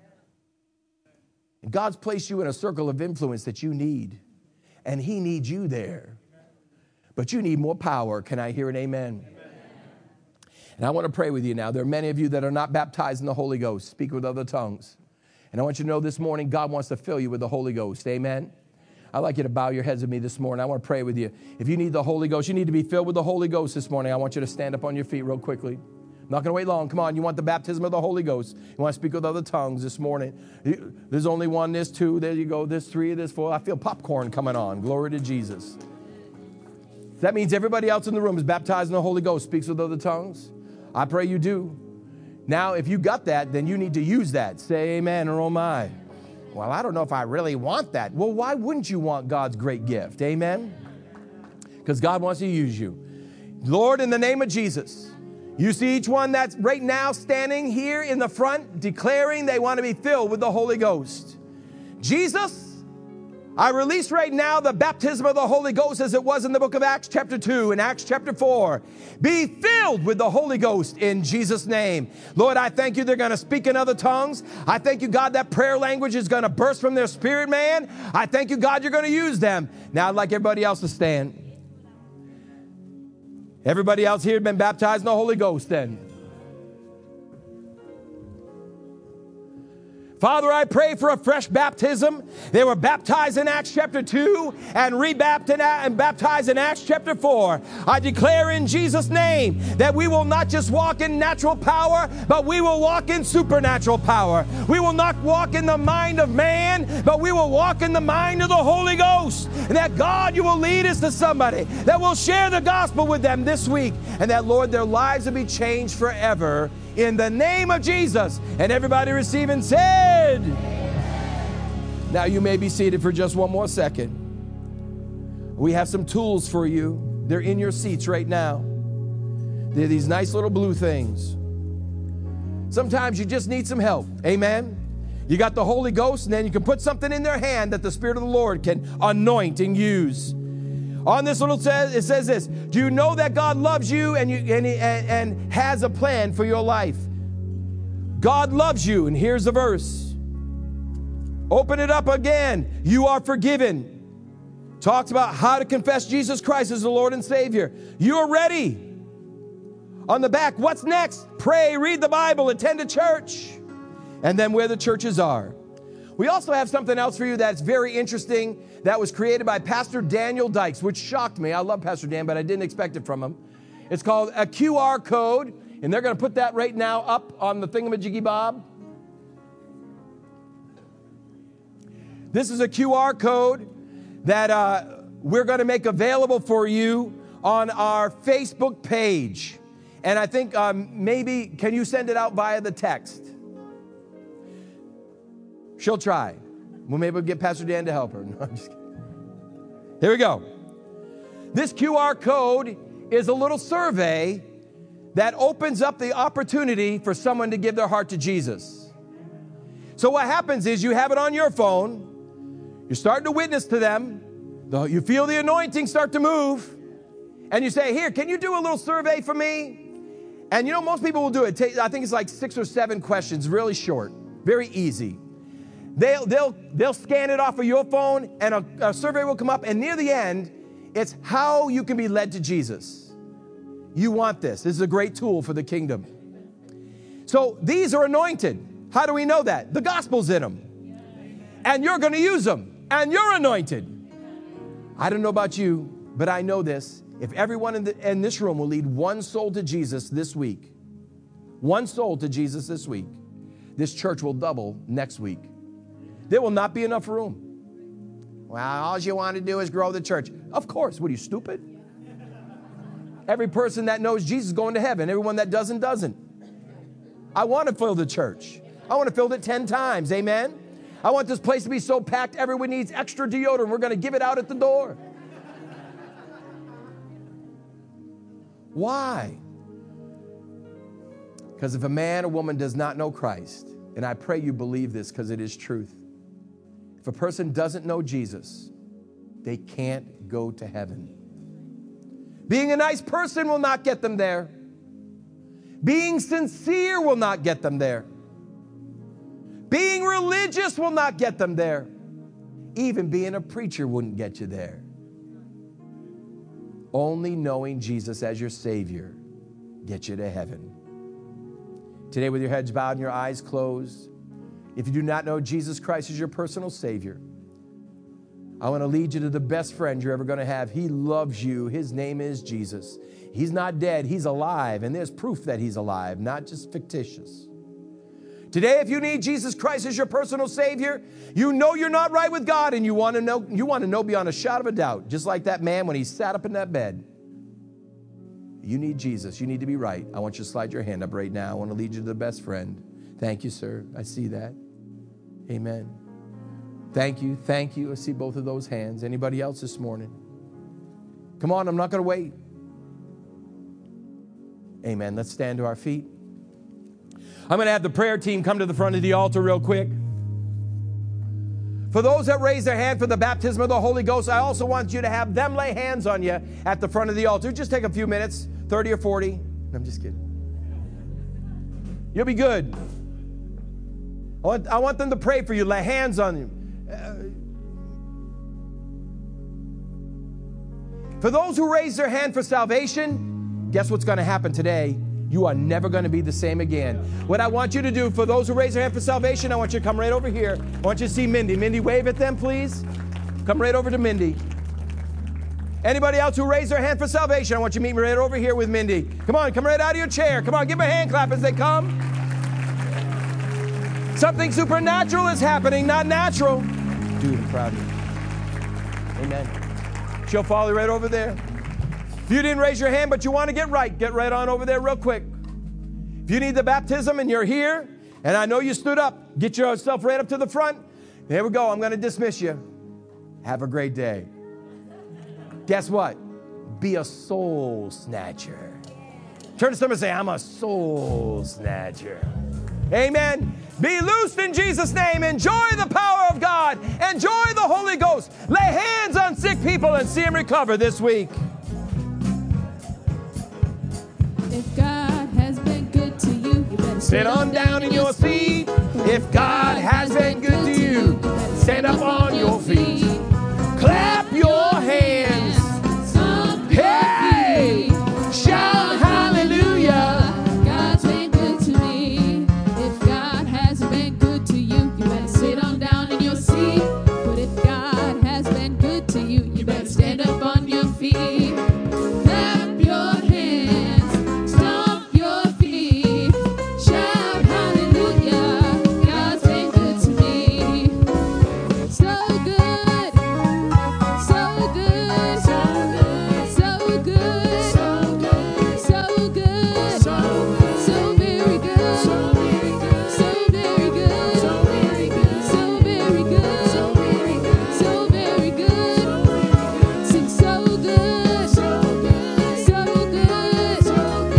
And God's placed you in a circle of influence that you need. And he needs you there. But you need more power. Can I hear an amen? Amen? And I want to pray with you now. There are many of you that are not baptized in the Holy Ghost. Speak with other tongues. And I want you to know this morning, God wants to fill you with the Holy Ghost. Amen? I'd like you to bow your heads with me this morning. I want to pray with you. If you need the Holy Ghost, you need to be filled with the Holy Ghost this morning. I want you to stand up on your feet real quickly. I'm not going to wait long. Come on. You want the baptism of the Holy Ghost. You want to speak with other tongues this morning. There's only one, there's two, there you go, there's three, there's four. I feel popcorn coming on. Glory to Jesus. That means everybody else in the room is baptized in the Holy Ghost, speaks with other tongues. I pray you do. Now, if you got that, then you need to use that. Say amen or oh my. Well, I don't know if I really want that. Well, why wouldn't you want God's great gift? Amen? Because God wants to use you. Lord, in the name of Jesus, you see each one that's right now standing here in the front declaring they want to be filled with the Holy Ghost. Jesus, I release right now the baptism of the Holy Ghost as it was in the book of Acts chapter two and Acts chapter four. Be filled with the Holy Ghost in Jesus' name. Lord, I thank you they're going to speak in other tongues. I thank you, God, that prayer language is going to burst from their spirit, man. I thank you, God, you're going to use them. Now I'd like everybody else to stand. Everybody else here has been baptized in the Holy Ghost then. Father, I pray for a fresh baptism. They were baptized in Acts chapter two and rebaptized and baptized in Acts chapter four. I declare in Jesus' name that we will not just walk in natural power, but we will walk in supernatural power. We will not walk in the mind of man, but we will walk in the mind of the Holy Ghost. And that, God, you will lead us to somebody that will share the gospel with them this week. And that, Lord, their lives will be changed forever. In the name of Jesus. And everybody receiving said. Now you may be seated for just one more second. We have some tools for you. They're in your seats right now. They're these nice little blue things. Sometimes you just need some help. Amen. You got the Holy Ghost, and then you can put something in their hand that the Spirit of the Lord can anoint and use. On this little says it says this: do you know that God loves you and you and, and, and has a plan for your life? God loves you, and here's the verse. Open it up again. You are forgiven. Talks about how to confess Jesus Christ as the Lord and Savior. You're ready. On the back, what's next? Pray, read the Bible, attend a church, and then where the churches are. We also have something else for you that's very interesting that was created by Pastor Daniel Dykes, which shocked me. I love Pastor Dan, but I didn't expect it from him. It's called a Q R code, and they're going to put that right now up on the thingamajiggy bob. This is a Q R code that uh, we're going to make available for you on our Facebook page. And I think um, maybe, can you send it out via the text? She'll try. We'll maybe get Pastor Dan to help her. No, I'm just kidding. Here we go. This Q R code is a little survey that opens up the opportunity for someone to give their heart to Jesus. So what happens is you have it on your phone. You're starting to witness to them. You feel the anointing start to move. And you say, here, can you do a little survey for me? And you know, most people will do it. I think it's like six or seven questions, really short, very easy. They'll, they'll, they'll scan it off of your phone, and a, a survey will come up, and near the end, it's how you can be led to Jesus. You want this. This is a great tool for the kingdom. So these are anointed. How do we know that? The gospel's in them. And you're going to use them, and you're anointed. I don't know about you, but I know this. If everyone in, the, in this room will lead one soul to Jesus this week, one soul to Jesus this week, this church will double next week. There will not be enough room. Well, all you want to do is grow the church. Of course. What are you, stupid? Every person that knows Jesus is going to heaven. Everyone that doesn't, doesn't. I want to fill the church. I want to fill it ten times. Amen? I want this place to be so packed, everyone needs extra deodorant. We're going to give it out at the door. Why? Because if a man or woman does not know Christ, and I pray you believe this because it is truth, if a person doesn't know Jesus, they can't go to heaven. Being a nice person will not get them there. Being sincere will not get them there. Being religious will not get them there. Even being a preacher wouldn't get you there. Only knowing Jesus as your Savior gets you to heaven. Today, with your heads bowed and your eyes closed, if you do not know Jesus Christ as your personal Savior, I want to lead you to the best friend you're ever going to have. He loves you. His name is Jesus. He's not dead. He's alive. And there's proof that he's alive, not just fictitious. Today, if you need Jesus Christ as your personal Savior, you know you're not right with God, and you want to know, you want to know beyond a shadow of a doubt, just like that man when he sat up in that bed. You need Jesus. You need to be right. I want you to slide your hand up right now. I want to lead you to the best friend. Thank you, sir. I see that. Amen. Thank you. Thank you. I see both of those hands. Anybody else this morning? Come on, I'm not going to wait. Amen. Let's stand to our feet. I'm going to have the prayer team come to the front of the altar real quick. For those that raise their hand for the baptism of the Holy Ghost, I also want you to have them lay hands on you at the front of the altar. Just take a few minutes, thirty or forty. I'm just kidding. You'll be good. I want, I want them to pray for you, lay hands on you. Uh, for those who raise their hand for salvation, guess what's going to happen today? You are never going to be the same again. What I want you to do, for those who raise their hand for salvation, I want you to come right over here. I want you to see Mindy. Mindy, wave at them, please. Come right over to Mindy. Anybody else who raised their hand for salvation, I want you to meet me right over here with Mindy. Come on, come right out of your chair. Come on, give them a hand clap as they come. Something supernatural is happening, not natural. Dude, I'm proud of you. Amen. She'll follow you right over there. If you didn't raise your hand, but you want to get right, get right on over there real quick. If you need the baptism and you're here, and I know you stood up, get yourself right up to the front. There we go. I'm going to dismiss you. Have a great day. Guess what? Be a soul snatcher. Turn to somebody and say, I'm a soul snatcher. Amen. Be loosed in Jesus' name. Enjoy the power of God. Enjoy the Holy Ghost. Lay hands on sick people and see them recover this week. If God has been good to you, you better Sit on down in your seat. If God has been good